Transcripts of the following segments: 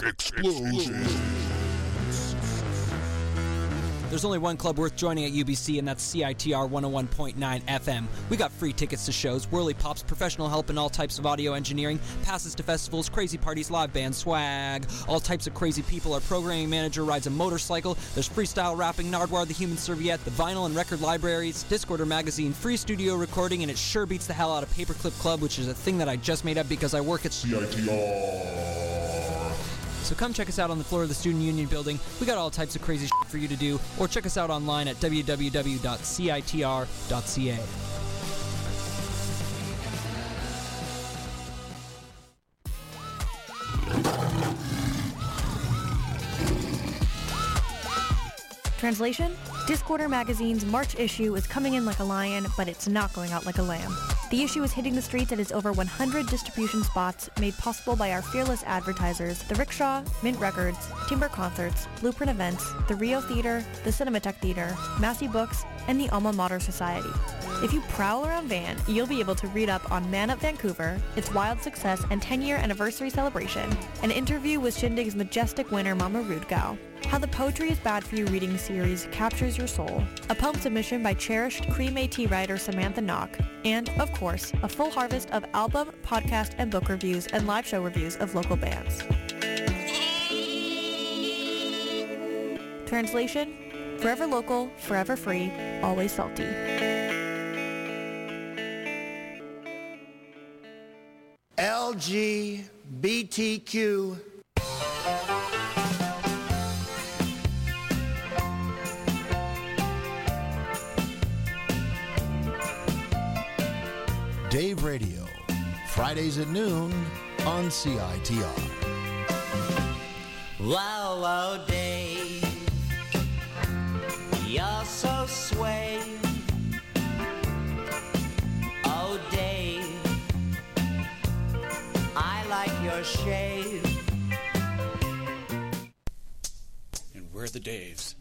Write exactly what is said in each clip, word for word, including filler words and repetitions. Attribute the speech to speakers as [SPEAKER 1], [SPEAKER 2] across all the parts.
[SPEAKER 1] Explosions.
[SPEAKER 2] There's only one club worth joining at U B C, and that's C I T R one oh one point nine F M. We got free tickets to shows, whirly pops, professional help in all types of audio engineering, passes to festivals, crazy parties, live band swag, all types of crazy people. Our programming manager rides a motorcycle. There's freestyle rapping, Nardwar the Human Serviette, the vinyl and record libraries, Discorder magazine, free studio recording, and it sure beats the hell out of Paperclip Club, which is a thing that I just made up because I work at
[SPEAKER 1] C I T R.
[SPEAKER 2] So come check us out on the floor of the Student Union building. We got all types of crazy shit for you to do, or check us out online at w w w dot c i t r dot c a.
[SPEAKER 3] Translation? Discorder magazine's March issue is coming in like a lion, but it's not going out like a lamb. The issue is hitting the streets at its over one hundred distribution spots, made possible by our fearless advertisers, The Rickshaw, Mint Records, Timber Concerts, Blueprint Events, the Rio Theater, the Cinematech Theater, Massey Books, and the Alma Mater Society. If you prowl around Van, you'll be able to read up on Man Up Vancouver, its wild success and ten-year anniversary celebration, an interview with Shindig's majestic winner Mama Rudgau, how the Poetry is Bad for You reading series captures your soul, a poem submission by cherished Cree Métis writer Samantha Knock, and, of course, a full harvest of album, podcast, and book reviews and live show reviews of local bands. Translation? Forever local, forever free, always salty.
[SPEAKER 4] L G B T Q.
[SPEAKER 5] Dave Radio, Fridays at noon on C I T R.
[SPEAKER 6] Wow, wow, Dave, you're so sway. Oh, Dave, I like your shave.
[SPEAKER 7] And we're the Daves.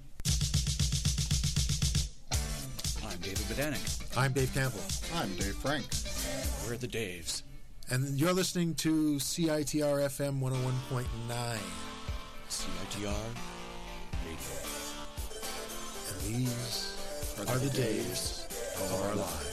[SPEAKER 7] I'm David Bodanik.
[SPEAKER 5] I'm Dave Campbell.
[SPEAKER 8] I'm Dave Frank.
[SPEAKER 7] We're the Daves.
[SPEAKER 5] And you're listening to C I T R F M one oh one point nine.
[SPEAKER 7] C I T R Radio.
[SPEAKER 5] And these are, are the, the days, days of our lives.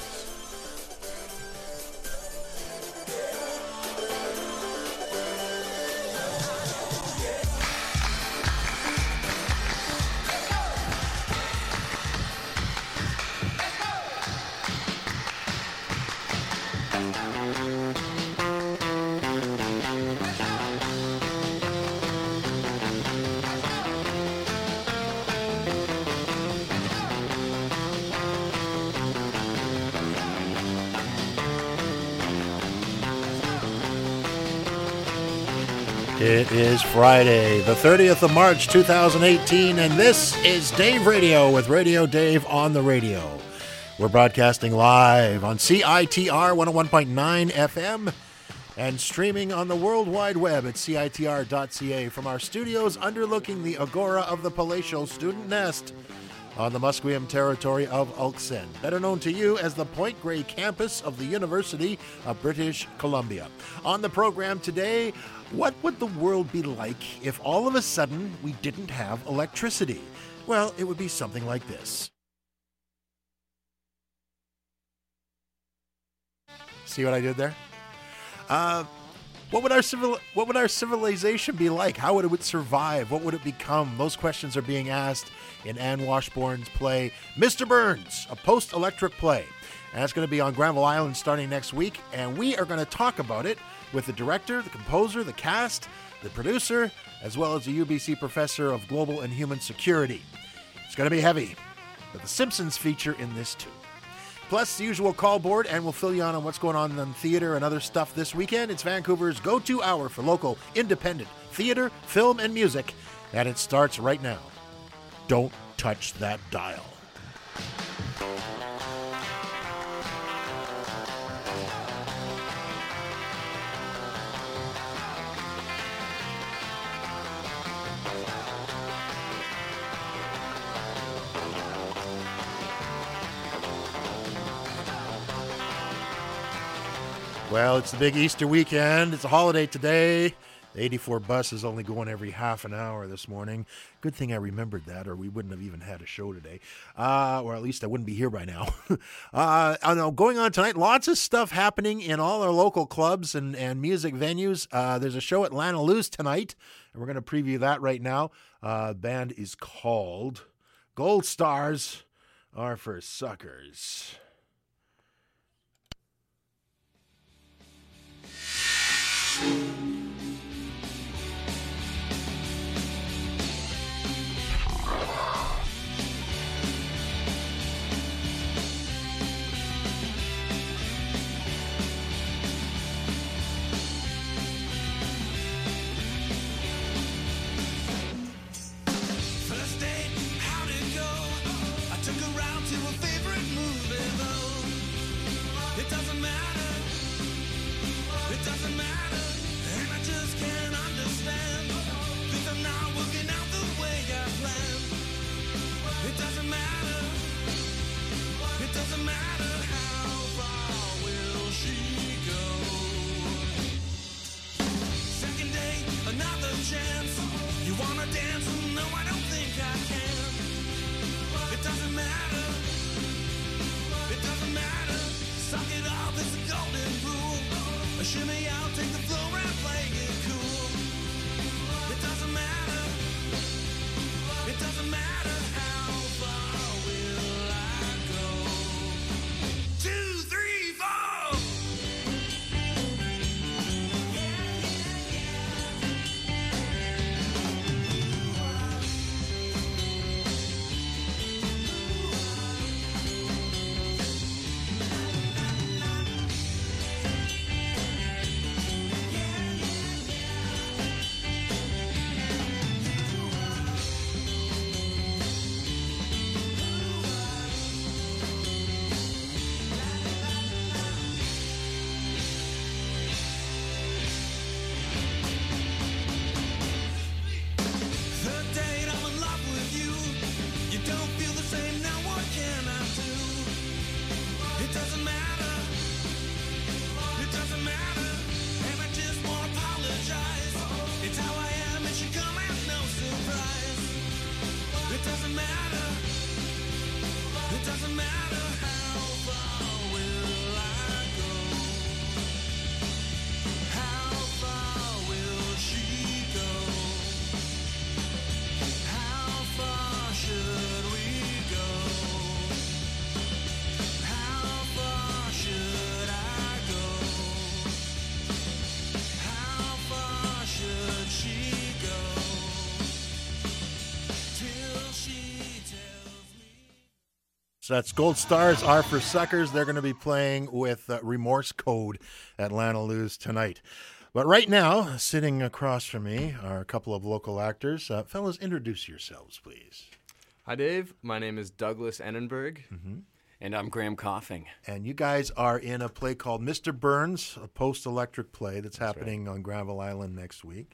[SPEAKER 5] It is Friday, the thirtieth of March, two thousand eighteen, and this is Dave Radio with Radio Dave on the radio. We're broadcasting live on C I T R one oh one point nine F M and streaming on the World Wide Web at C I T R dot C A from our studios underlooking the Agora of the Palatial Student Nest on the Musqueam territory of Ulksen, better known to you as the Point Grey campus of the University of British Columbia. On the program today, what would the world be like if all of a sudden we didn't have electricity? Well, it would be something like this. See what I did there? Uh, what would our civil, what would our civilization be like? How would it survive? What would it become? Those questions are being asked in Anne Washbourne's play, Mister Burns, a post-electric play. And that's going to be on Granville Island starting next week, and we are going to talk about it with the director, the composer, the cast, the producer, as well as a U B C professor of global and human security. It's going to be heavy, but the Simpsons feature in this too. Plus the usual call board, and we'll fill you on on what's going on in theater and other stuff this weekend. It's Vancouver's go-to hour for local, independent theater, film, and music, and it starts right now. Don't touch that dial. Well, it's the big Easter weekend. It's a holiday today. The eighty-four bus is only going every half an hour this morning. Good thing I remembered that, or we wouldn't have even had a show today. Uh, or at least I wouldn't be here by now. uh, I know, going on tonight, lots of stuff happening in all our local clubs and, and music venues. Uh, there's a show at Lana Lou's tonight, and we're going to preview that right now. Uh, the band is called Gold Stars Are for Suckers. So that's Gold Stars Are for Suckers. They're going to be playing with uh, Remorse Code at Lana Lou's tonight. But right now, sitting across from me are a couple of local actors. Uh, fellas, introduce yourselves, please.
[SPEAKER 1] Hi, Dave. My name is Douglas Annenberg.
[SPEAKER 5] Mm-hmm.
[SPEAKER 8] And I'm Graham Coughing.
[SPEAKER 5] And you guys are in a play called Mister Burns, a post-electric play that's, that's happening right. on Granville Island next week.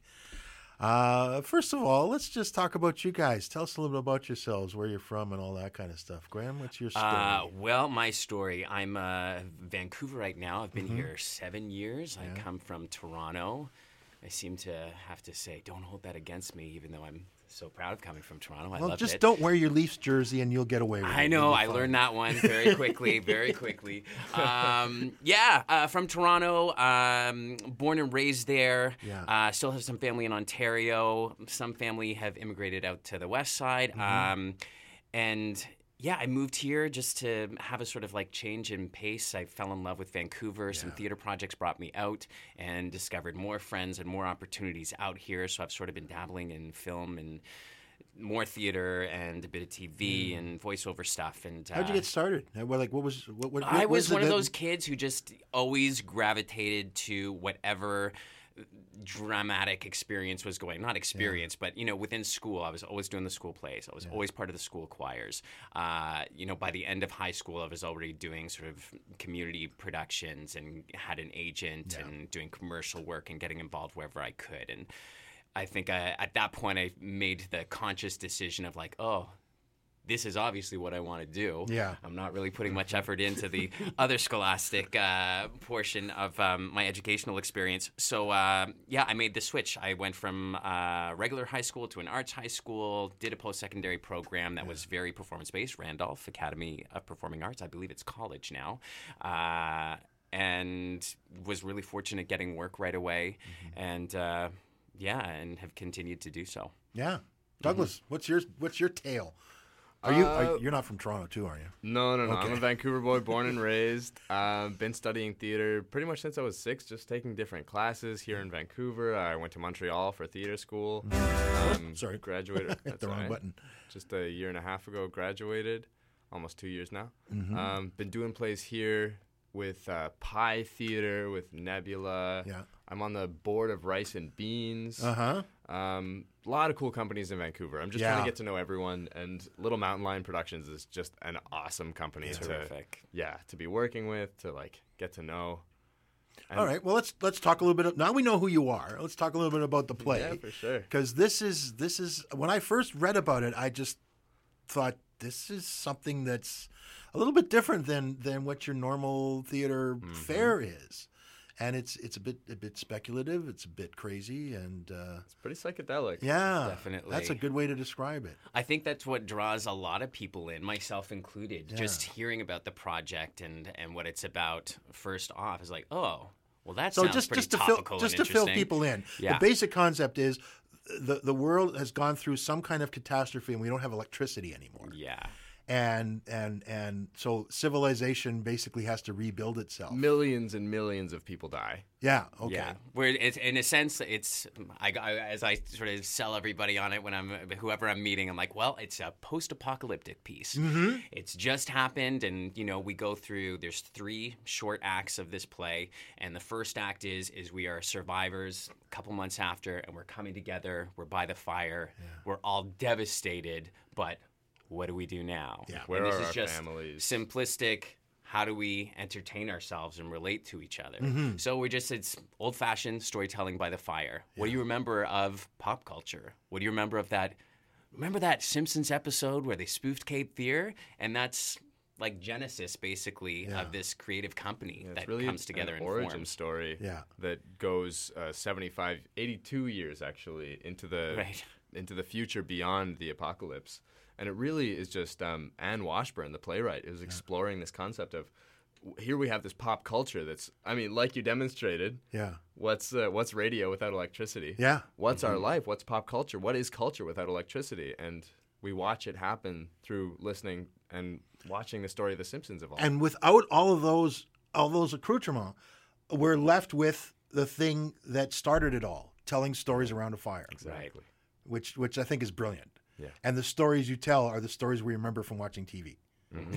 [SPEAKER 5] Uh, first of all, let's just talk about you guys. Tell us a little bit about yourselves, where you're from, and all that kind of stuff. Graham, what's your story?
[SPEAKER 8] Uh, well, my story. I'm uh, Vancouver right now. I've been
[SPEAKER 5] Mm-hmm.
[SPEAKER 8] here seven years.
[SPEAKER 5] Yeah.
[SPEAKER 8] I come from Toronto. I seem to have to say, don't hold that against me, even though I'm so proud of coming from Toronto. I
[SPEAKER 5] well,
[SPEAKER 8] love
[SPEAKER 5] just
[SPEAKER 8] it.
[SPEAKER 5] don't wear your Leafs jersey and you'll get away with it.
[SPEAKER 8] I know. I learned that one very quickly, very quickly. Um, yeah, uh, from Toronto, um, born and raised there.
[SPEAKER 5] Yeah.
[SPEAKER 8] Uh, still have some family in Ontario. Some family have immigrated out to the west side.
[SPEAKER 5] Mm-hmm.
[SPEAKER 8] Um, and... Yeah, I moved here just to have a sort of like change in pace. I fell in love with Vancouver. Yeah. Some theater projects brought me out and discovered more friends and more opportunities out here. So I've sort of been dabbling in film and more theater and a bit of T V mm. and voiceover stuff. And uh,
[SPEAKER 5] how'd you get started? Well, like, what was what? what
[SPEAKER 8] I was one of
[SPEAKER 5] that...
[SPEAKER 8] those kids who just always gravitated to whatever dramatic experience was going not experience yeah. but you know within school I was always doing the school plays. I was yeah. always part of the school choirs. Uh, you know by the end of high school I was already doing sort of community productions and had an agent yeah. and doing commercial work and getting involved wherever I could. And I think I, at that point I made the conscious decision of like, oh, this is obviously what I want to do.
[SPEAKER 5] Yeah.
[SPEAKER 8] I'm not really putting much effort into the other scholastic uh, portion of um, my educational experience. So, uh, yeah, I made the switch. I went from uh, regular high school to an arts high school, did a post-secondary program that was very performance-based, Randolph Academy of Performing Arts. I believe it's college now. Uh, and was really fortunate getting work right away. Mm-hmm. And, uh, yeah, and have continued to do so.
[SPEAKER 5] Yeah. Douglas, mm-hmm. what's your what's your tale? Are you
[SPEAKER 1] uh,
[SPEAKER 5] are, you're not from Toronto too, are you?
[SPEAKER 1] No, no, no.
[SPEAKER 5] Okay.
[SPEAKER 1] I'm a Vancouver boy, born and raised. Uh, been studying theater pretty much since I was six, just taking different classes here in Vancouver. I went to Montreal for theater school. Um,
[SPEAKER 5] Sorry.
[SPEAKER 1] Graduated.
[SPEAKER 5] Hit the wrong
[SPEAKER 1] right.
[SPEAKER 5] button.
[SPEAKER 1] Just a year and a half ago, graduated. Almost two years now.
[SPEAKER 5] Mm-hmm.
[SPEAKER 1] Um, been doing plays here with uh, Pi Theater, with Nebula.
[SPEAKER 5] Yeah.
[SPEAKER 1] I'm on the board of Rice and Beans.
[SPEAKER 5] Uh-huh.
[SPEAKER 1] Um, a lot of cool companies in Vancouver. I'm just
[SPEAKER 5] Yeah.
[SPEAKER 1] trying to get to know everyone, and Little Mountain Lion Productions is just an awesome company to,
[SPEAKER 8] Terrific.
[SPEAKER 1] yeah, to be working with, to like get to know. And
[SPEAKER 5] All right. Well, let's let's talk a little bit. Of, now we know who you are. Let's talk a little bit about the play.
[SPEAKER 1] Yeah, for sure.
[SPEAKER 5] Because this is this is when I first read about it, I just thought this is something that's a little bit different than than what your normal theater
[SPEAKER 1] Mm-hmm.
[SPEAKER 5] fare is, and it's it's a bit a bit speculative. It's a bit crazy, and uh,
[SPEAKER 1] It's pretty psychedelic.
[SPEAKER 5] yeah,
[SPEAKER 8] Definitely.
[SPEAKER 5] that's a good way to describe it.
[SPEAKER 8] I think that's what draws a lot of people in, myself included.
[SPEAKER 5] Yeah.
[SPEAKER 8] Just hearing about the project and, and what it's about first off is like, oh, well, that
[SPEAKER 5] So
[SPEAKER 8] sounds
[SPEAKER 5] just
[SPEAKER 8] pretty
[SPEAKER 5] just to fill
[SPEAKER 8] topical
[SPEAKER 5] just
[SPEAKER 8] and
[SPEAKER 5] to fill
[SPEAKER 8] interesting.
[SPEAKER 5] people in,
[SPEAKER 8] Yeah.
[SPEAKER 5] the basic concept is the the world has gone through some kind of catastrophe, and we don't have electricity anymore.
[SPEAKER 8] Yeah.
[SPEAKER 5] And and and so civilization basically has to rebuild itself.
[SPEAKER 1] Millions and millions of people die.
[SPEAKER 5] Yeah. Okay.
[SPEAKER 8] Yeah, where it's in a sense, it's I, I as I sort of sell everybody on it when I'm whoever I'm meeting, I'm like, well, it's a post-apocalyptic piece.
[SPEAKER 5] Mm-hmm.
[SPEAKER 8] It's just happened, and you know, we go through. There's three short acts of this play, and the first act is is we are survivors. A couple months after, and we're coming together. We're by the fire. We're all devastated, but what do we do now?
[SPEAKER 5] Yeah.
[SPEAKER 1] Where
[SPEAKER 8] and this
[SPEAKER 1] are
[SPEAKER 8] is
[SPEAKER 1] our
[SPEAKER 8] just
[SPEAKER 1] families?
[SPEAKER 8] simplistic. How do we entertain ourselves and relate to each other?
[SPEAKER 5] Mm-hmm.
[SPEAKER 8] So we're just, it's old-fashioned storytelling by the fire. What do you remember of pop culture? What do you remember of that? Remember that Simpsons episode where they spoofed Cape Fear? And that's like Genesis, basically,
[SPEAKER 5] Yeah.
[SPEAKER 8] of this creative company
[SPEAKER 1] Yeah,
[SPEAKER 8] that
[SPEAKER 1] it's really
[SPEAKER 8] comes together
[SPEAKER 1] an
[SPEAKER 8] and
[SPEAKER 1] origin
[SPEAKER 8] forms.
[SPEAKER 1] story
[SPEAKER 5] Yeah.
[SPEAKER 1] that goes uh, seventy-five, eighty-two years actually into the
[SPEAKER 8] Right.
[SPEAKER 1] into the future beyond the apocalypse. And it really is just um, Anne Washburn, the playwright, is exploring this concept of w- here we have this pop culture that's, I mean, like you demonstrated,
[SPEAKER 5] Yeah.
[SPEAKER 1] what's uh, what's radio without electricity?
[SPEAKER 5] Yeah.
[SPEAKER 1] What's our life? What's pop culture? What is culture without electricity? And we watch it happen through listening and watching the story of The Simpsons evolve.
[SPEAKER 5] And without all of those all those accoutrements, we're left with the thing that started it all, telling stories around a fire.
[SPEAKER 1] exactly.
[SPEAKER 5] Which which I think is brilliant.
[SPEAKER 1] Yeah.
[SPEAKER 5] And the stories you tell are the stories we remember from watching T V.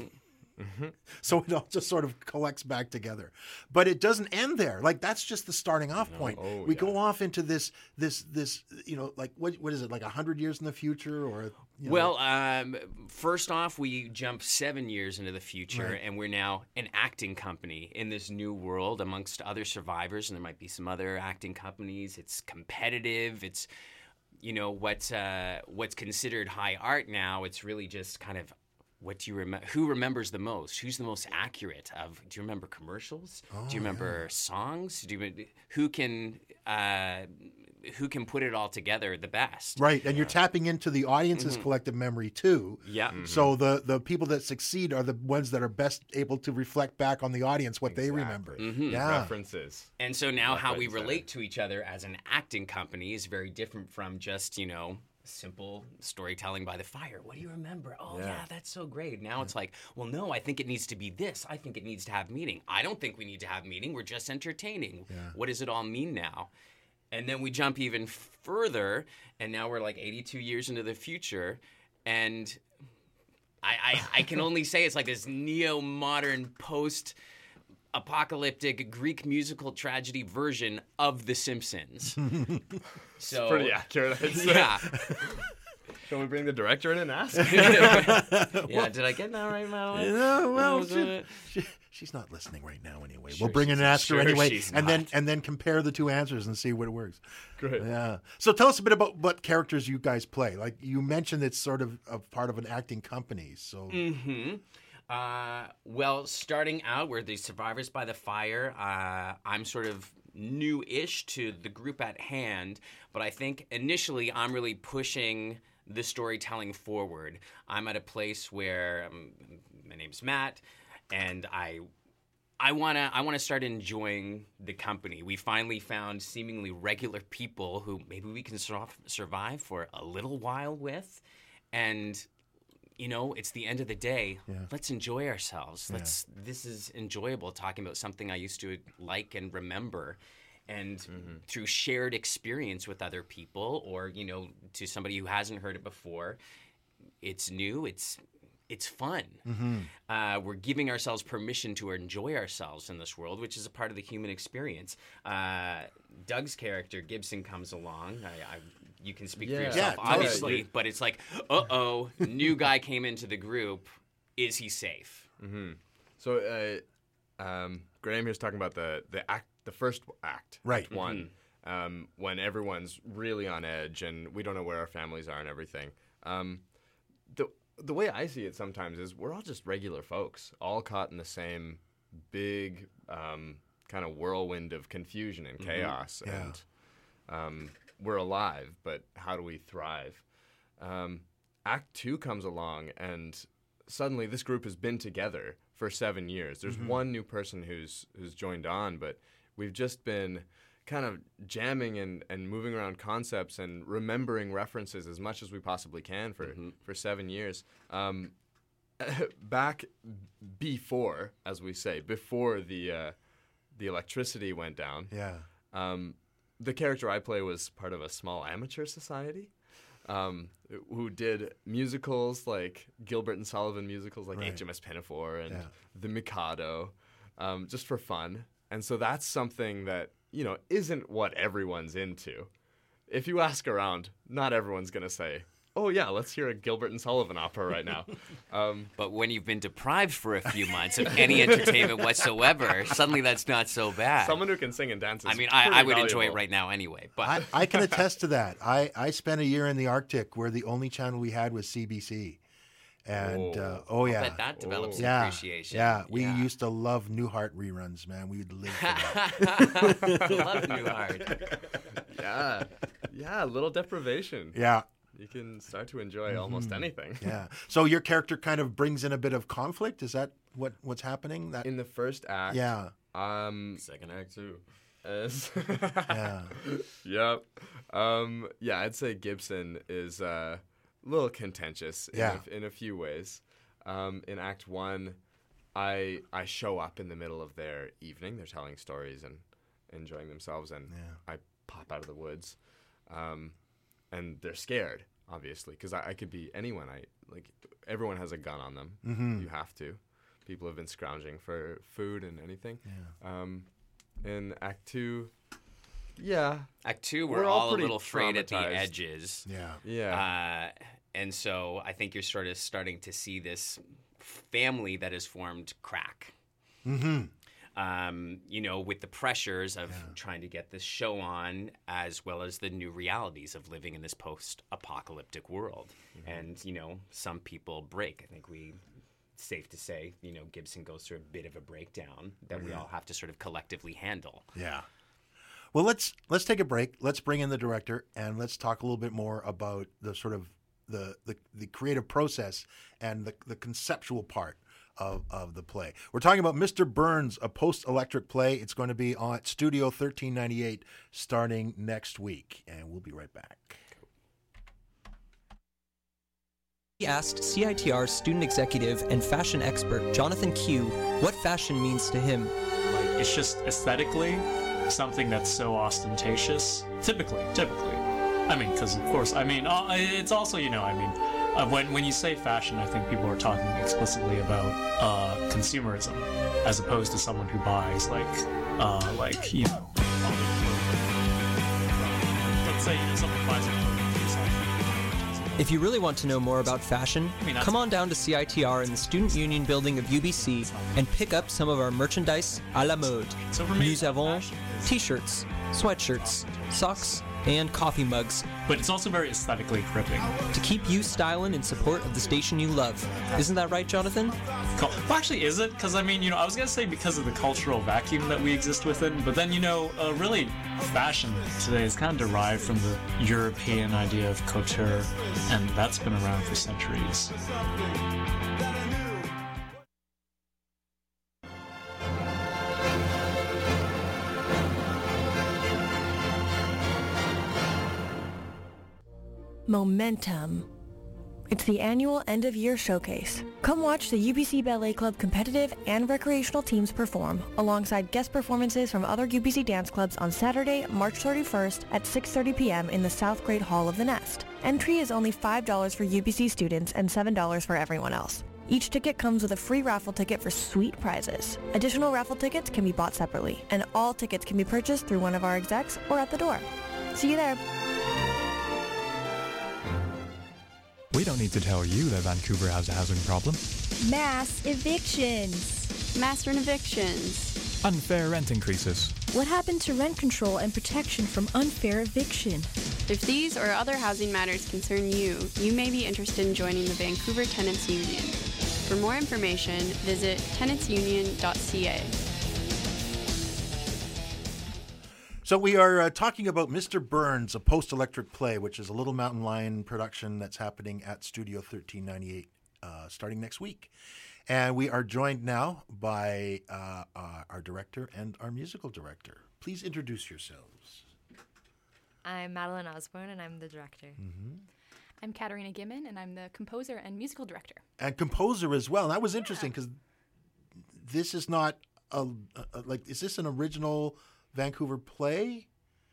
[SPEAKER 5] So it all just sort of collects back together. But it doesn't end there. Like that's just the starting off point.
[SPEAKER 1] Oh,
[SPEAKER 5] we
[SPEAKER 1] yeah.
[SPEAKER 5] go off into this this this you know, like what what is it, like a hundred years in the future or you know,
[SPEAKER 8] Well, um, first off, we jump seven years into the future,
[SPEAKER 5] Right.
[SPEAKER 8] and we're now an acting company in this new world amongst other survivors, and there might be some other acting companies. It's competitive. It's, you know, what's uh, what's considered high art now. It's really just kind of what do you remember? Who remembers the most? Who's the most accurate? Of do you remember commercials? do you remember songs? Do you who can uh, who can put it all together the best?
[SPEAKER 5] Right, and you're tapping into the audience's collective memory too.
[SPEAKER 8] Yeah.
[SPEAKER 5] So the the people that succeed are the ones that are best able to reflect back on the audience what they remember. Yeah.
[SPEAKER 1] References.
[SPEAKER 8] And so now
[SPEAKER 1] Left,
[SPEAKER 8] how
[SPEAKER 1] right,
[SPEAKER 8] we
[SPEAKER 1] and center.
[SPEAKER 8] relate to each other as an acting company is very different from just, you know, simple storytelling by the fire. What do you remember? Oh, yeah,
[SPEAKER 1] Yeah.
[SPEAKER 8] that's so great. Now it's like, well, no, I think it needs to be this. I think it needs to have meaning. I don't think we need to have meaning. We're just entertaining. What does it all mean now? And then we jump even further, and now we're like eighty-two years into the future, and I, I, I can only say it's like this neo-modern post- apocalyptic Greek musical tragedy version of The Simpsons. So
[SPEAKER 1] Pretty accurate, I'd say.
[SPEAKER 8] yeah.
[SPEAKER 1] Shall we bring the director in and ask?
[SPEAKER 8] Yeah, did I get that right, Madeline?
[SPEAKER 5] No, well,
[SPEAKER 8] Was
[SPEAKER 5] she-
[SPEAKER 8] it?
[SPEAKER 5] she- she's not listening right now anyway.
[SPEAKER 8] Sure
[SPEAKER 5] we'll bring in
[SPEAKER 8] she's-
[SPEAKER 5] and ask her
[SPEAKER 8] sure
[SPEAKER 5] anyway,
[SPEAKER 8] she's
[SPEAKER 5] and then
[SPEAKER 8] not.
[SPEAKER 5] and then compare the two answers and see what works.
[SPEAKER 1] Great.
[SPEAKER 5] Yeah. So tell us a bit about what characters you guys play. Like you mentioned, it's sort of a part of an acting company. So
[SPEAKER 8] Mm-hmm. Uh, well, starting out, we're the Survivors by the Fire. Uh, I'm sort of new-ish to the group at hand, but I think initially I'm really pushing the storytelling forward. I'm at a place where um, my name's Matt, and I I wanna I wanna start enjoying the company. We finally found seemingly regular people who maybe we can sur- survive for a little while with, and you know, it's the end of the day.
[SPEAKER 5] Yeah.
[SPEAKER 8] Let's enjoy ourselves. Let's. This is enjoyable talking about something I used to like and remember, and through shared experience with other people, or you know, to somebody who hasn't heard it before, it's new. It's it's fun. Uh, we're giving ourselves permission to enjoy ourselves in this world, which is a part of the human experience. Uh, Doug's character Gibson comes along. I, I you can speak for
[SPEAKER 1] Yeah.
[SPEAKER 8] yourself,
[SPEAKER 5] Yeah, tell us.
[SPEAKER 8] obviously, but it's like, uh oh, new guy came into the group. Is he safe?
[SPEAKER 1] So, uh, um, Graham here's talking about the the act, the first act,
[SPEAKER 5] Right.
[SPEAKER 1] act one, um, when everyone's really on edge and we don't know where our families are and everything. Um, the the way I see it sometimes is we're all just regular folks, all caught in the same big um, kind of whirlwind of confusion and chaos,
[SPEAKER 5] Yeah.
[SPEAKER 1] and um, we're alive, but how do we thrive? Um, Act two comes along, and suddenly this group has been together for seven years. There's one new person who's who's joined on, but we've just been kind of jamming and, and moving around concepts and remembering references as much as we possibly can for, for seven years. Um, back before, as we say, before the uh, the electricity went down,
[SPEAKER 5] yeah.
[SPEAKER 1] um, the character I play was part of a small amateur society um, who did musicals like Gilbert and Sullivan musicals like
[SPEAKER 5] Right.
[SPEAKER 1] H M S Pinafore and
[SPEAKER 5] Yeah.
[SPEAKER 1] The Mikado, um, just for fun. And so that's something that, you know, isn't what everyone's into. If you ask around, not everyone's going to say, oh, yeah, let's hear a Gilbert and Sullivan opera right now. Um,
[SPEAKER 8] But when you've been deprived for a few months of any entertainment whatsoever, suddenly that's not so bad.
[SPEAKER 1] someone who can sing and dance is
[SPEAKER 8] I mean, I,
[SPEAKER 1] pretty
[SPEAKER 8] I would enjoy it
[SPEAKER 1] valuable.
[SPEAKER 8] right now anyway. But
[SPEAKER 5] I, I can attest to that. I, I spent a year in the Arctic where the only channel we had was C B C. And,
[SPEAKER 1] Oh.
[SPEAKER 5] uh, oh, yeah.
[SPEAKER 8] bet that develops
[SPEAKER 5] yeah.
[SPEAKER 8] appreciation.
[SPEAKER 5] Yeah, we
[SPEAKER 8] Yeah.
[SPEAKER 5] used to love Newhart reruns, man. We'd live for that.
[SPEAKER 8] Love Newhart.
[SPEAKER 1] Yeah. Yeah, a little deprivation.
[SPEAKER 5] Yeah,
[SPEAKER 1] You can start to enjoy almost anything.
[SPEAKER 5] yeah. So your character kind of brings in a bit of conflict. Is that what what's happening? That
[SPEAKER 1] In the first act,
[SPEAKER 5] yeah,
[SPEAKER 1] um,
[SPEAKER 8] Second act too.
[SPEAKER 1] as-
[SPEAKER 5] yeah,
[SPEAKER 1] yep. Um, yeah, I'd say Gibson is uh, a little contentious in,
[SPEAKER 5] Yeah.
[SPEAKER 1] a, in a few ways. Um, in Act One, I I show up in the middle of their evening. They're telling stories and enjoying themselves, and
[SPEAKER 5] Yeah.
[SPEAKER 1] I pop out of the woods, um, and they're scared, obviously, because I, I could be anyone. I like everyone has a gun on them.
[SPEAKER 5] Mm-hmm.
[SPEAKER 1] You have to. People have been scrounging for food and anything.
[SPEAKER 5] yeah.
[SPEAKER 1] Um, in Act Two, yeah,
[SPEAKER 8] Act two, we're,
[SPEAKER 1] We're all
[SPEAKER 8] all a
[SPEAKER 1] pretty
[SPEAKER 8] little frayed at the
[SPEAKER 1] traumatized.
[SPEAKER 8] edges.
[SPEAKER 5] Yeah.
[SPEAKER 1] yeah.
[SPEAKER 8] Uh, and so I think you're sort of starting to see this family that has formed crack.
[SPEAKER 5] Mm-hmm.
[SPEAKER 8] Um, you know, with the pressures of trying to get this show on, as well as the new realities of living in this post-apocalyptic world. And, you know, some people break. I think we, safe to say, you know, Gibson goes through a bit of a breakdown that we all have to sort of collectively handle.
[SPEAKER 5] Yeah. Well, let's let's take a break. Let's bring in the director and let's talk a little bit more about the sort of the the, the creative process and the, the conceptual part of, of the play. We're talking about Mister Burns, a post-electric play. It's going to be on Studio thirteen ninety-eight starting next week, and we'll be right back.
[SPEAKER 2] We asked C I T R student executive and fashion expert Jonathan Q what fashion means to him.
[SPEAKER 9] Like, it's just aesthetically something that's so ostentatious. Typically, typically. I mean, because of course, I mean, uh, it's also, you know, I mean, uh, when when you say fashion, I think people are talking explicitly about uh, consumerism, as opposed to someone who buys like, uh, like you know, all the clothing. Let's say you know, someone buys a clothing piece off
[SPEAKER 2] If you really want to know more about fashion,
[SPEAKER 9] I mean, that's-
[SPEAKER 2] come on down to C I T R in the Student Union building of U B C and pick up some of our merchandise à la mode.
[SPEAKER 9] So for me,
[SPEAKER 2] Nous avons
[SPEAKER 9] fashion is-
[SPEAKER 2] t-shirts, sweatshirts, socks, and coffee mugs
[SPEAKER 9] But it's also very aesthetically gripping.
[SPEAKER 2] to keep you styling in support of the station you love. Isn't that right, Jonathan?
[SPEAKER 9] Cul- Well, actually, is it? Because, I mean, you know, I was going to say because of the cultural vacuum that we exist within, but then, you know, uh, really, fashion today is kind of derived from the European idea of couture, and that's been around for centuries.
[SPEAKER 3] Momentum. It's the annual end-of-year showcase. Come watch the U B C Ballet Club competitive and recreational teams perform, alongside guest performances from other U B C dance clubs on Saturday, March thirty-first at six thirty p.m. in the South Grade Hall of the Nest. Entry is only five dollars for U B C students and seven dollars for everyone else. Each ticket comes with a free raffle ticket for sweet prizes. Additional raffle tickets can be bought separately, and all tickets can be purchased through one of our execs or at the door. See you there.
[SPEAKER 10] We don't need to tell you that Vancouver has a housing problem.
[SPEAKER 11] Mass evictions.
[SPEAKER 12] Mass rent evictions.
[SPEAKER 10] Unfair rent increases.
[SPEAKER 11] What happened to rent control and protection from unfair eviction?
[SPEAKER 12] If these or other housing matters concern you, you may be interested in joining the Vancouver Tenants Union. For more information, visit tenants union dot c a.
[SPEAKER 5] So we are uh, talking about Mister Burns, a post-electric play, which is a Little Mountain Lion production that's happening at Studio thirteen ninety-eight uh, starting next week. And we are joined now by uh, uh, our director and our musical director. Please introduce yourselves.
[SPEAKER 13] I'm Madeline Osborne, and I'm the director.
[SPEAKER 5] Mm-hmm.
[SPEAKER 14] I'm Katarina Gimmon, and I'm the composer and musical director.
[SPEAKER 5] And composer as well. And that was interesting because this is not a, a, like, is this an original Vancouver play?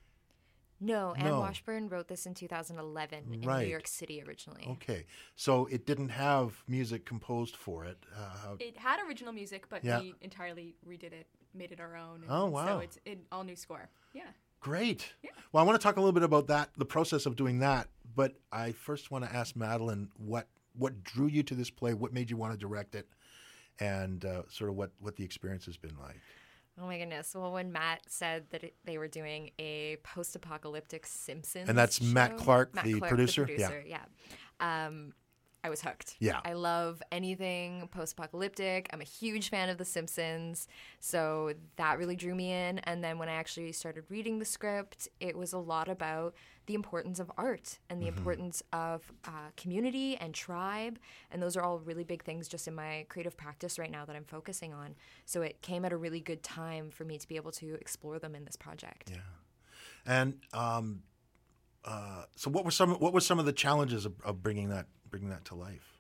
[SPEAKER 13] No, Anne
[SPEAKER 5] No.
[SPEAKER 13] Washburn wrote this in two thousand eleven in
[SPEAKER 5] Right.
[SPEAKER 13] New York City originally.
[SPEAKER 5] Okay. So it didn't have music composed for it. Uh, how-
[SPEAKER 14] It had original music, but
[SPEAKER 5] Yeah.
[SPEAKER 14] we entirely redid it, made it our own. And
[SPEAKER 5] Oh, wow.
[SPEAKER 14] So it's an all new score. Yeah.
[SPEAKER 5] Great. Well, I want to talk a little bit about that, the process of doing that. But I first want to ask Madeline what what drew you to this play, what made you want to direct it, and uh, sort of what, what the experience has been like.
[SPEAKER 13] Oh my goodness. Well, when Matt said that it, they were doing a post-apocalyptic Simpsons
[SPEAKER 5] And that's Matt
[SPEAKER 13] show-
[SPEAKER 5] Clark,
[SPEAKER 13] Matt
[SPEAKER 5] the
[SPEAKER 13] Clark,
[SPEAKER 5] producer?
[SPEAKER 13] the
[SPEAKER 5] Yeah.
[SPEAKER 13] producer, yeah. Um, I was hooked.
[SPEAKER 5] Yeah.
[SPEAKER 13] I love anything post-apocalyptic. I'm a huge fan of The Simpsons, so that really drew me in. And then when I actually started reading the script, it was a lot about the importance of art and the
[SPEAKER 15] Mhm.
[SPEAKER 13] importance of uh, community and tribe. And those are all really big things just in my creative practice right now that I'm focusing on. So it came at a really good time for me to be able to explore them in this project.
[SPEAKER 5] Yeah. And um, uh, so, what were some what were some of the challenges of, of bringing that bringing that to life?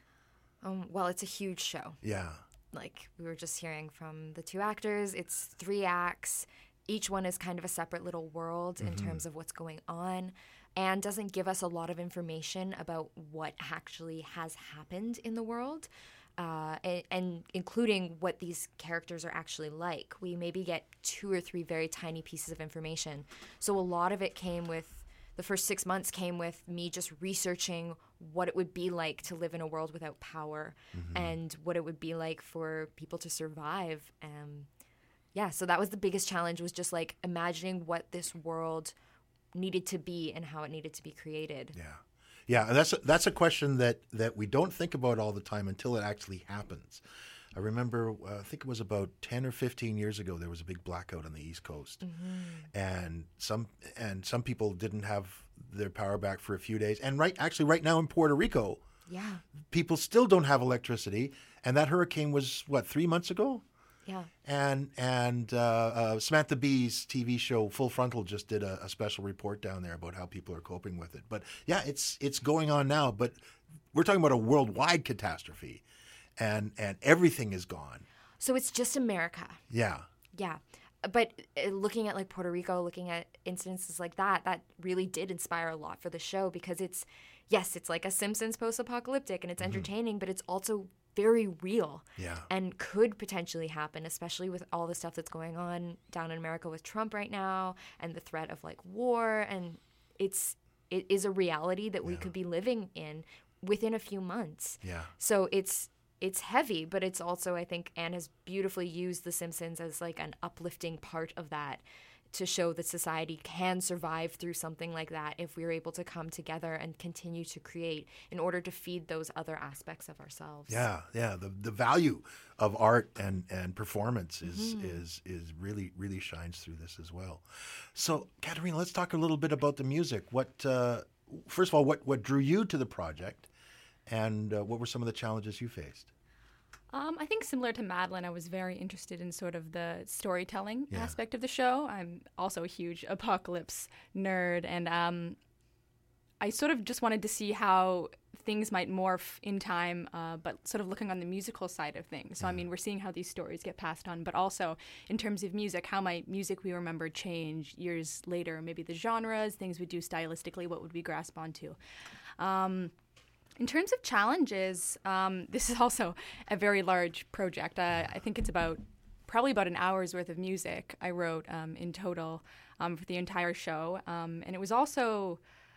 [SPEAKER 13] Um, well, it's a huge show.
[SPEAKER 5] Yeah.
[SPEAKER 13] Like we were just hearing from the two actors, it's three acts. Each one is kind of a separate little world in
[SPEAKER 15] Mhm.
[SPEAKER 13] terms of what's going on and doesn't give us a lot of information about what actually has happened in the world. Uh, and, and including what these characters are actually like. We maybe get two or three very tiny pieces of information. So a lot of it came with, the first six months came with me just researching what it would be like to live in a world without power
[SPEAKER 15] Mhm.
[SPEAKER 13] and what it would be like for people to survive. Um, yeah, so that was the biggest challenge, was just like imagining what this world needed to be and how it needed to be created.
[SPEAKER 5] Yeah. Yeah, and that's a, that's a question that, that we don't think about all the time until it actually happens. I remember, uh, I think it was about ten or fifteen years ago, there was a big blackout on the East Coast, and some and some people didn't have their power back for a few days. And right, actually, right now in Puerto Rico,
[SPEAKER 13] Yeah,
[SPEAKER 5] people still don't have electricity. And that hurricane was what, three months ago?
[SPEAKER 13] yeah.
[SPEAKER 5] And and uh, uh, Samantha Bee's T V show Full Frontal just did a, a special report down there about how people are coping with it. But yeah, it's it's going on now. But we're talking about a worldwide catastrophe, and and everything is gone.
[SPEAKER 13] So it's just America.
[SPEAKER 5] Yeah.
[SPEAKER 13] Yeah. But uh, looking at like Puerto Rico, looking at incidences like that, that really did inspire a lot for the show, because it's, yes, it's like a Simpsons post-apocalyptic and it's entertaining, but it's also very real.
[SPEAKER 5] Yeah.
[SPEAKER 13] And could potentially happen, especially with all the stuff that's going on down in America with Trump right now and the threat of like war. And it's it is a reality that we could be living in within a few months.
[SPEAKER 5] Yeah.
[SPEAKER 13] So it's it's heavy, but it's also, I think Anne has beautifully used The Simpsons as like an uplifting part of that, to show that society can survive through something like that if we're able to come together and continue to create in order to feed those other aspects of ourselves.
[SPEAKER 5] Yeah, yeah. The the value of art and, and performance is,
[SPEAKER 13] Mhm.
[SPEAKER 5] is is really really shines through this as well. So, Katerina, let's talk a little bit about the music. What uh, first of all, what what drew you to the project, and uh, what were some of the challenges you faced?
[SPEAKER 14] Um, I think similar to Madeline, I was very interested in sort of the storytelling
[SPEAKER 5] Yeah.
[SPEAKER 14] aspect of the show. I'm also a huge apocalypse nerd, and um, I sort of just wanted to see how things might morph in time, uh, but sort of looking on the musical side of things. So, I mean, we're seeing how these stories get passed on, but also in terms of music, how might music we remember change years later? Maybe the genres, things we do stylistically, what would we grasp onto? Um, In terms of challenges, um, this is also a very large project. Uh, I think it's about probably about an hour's worth of music I wrote um, in total um, for the entire show. Um, and it was also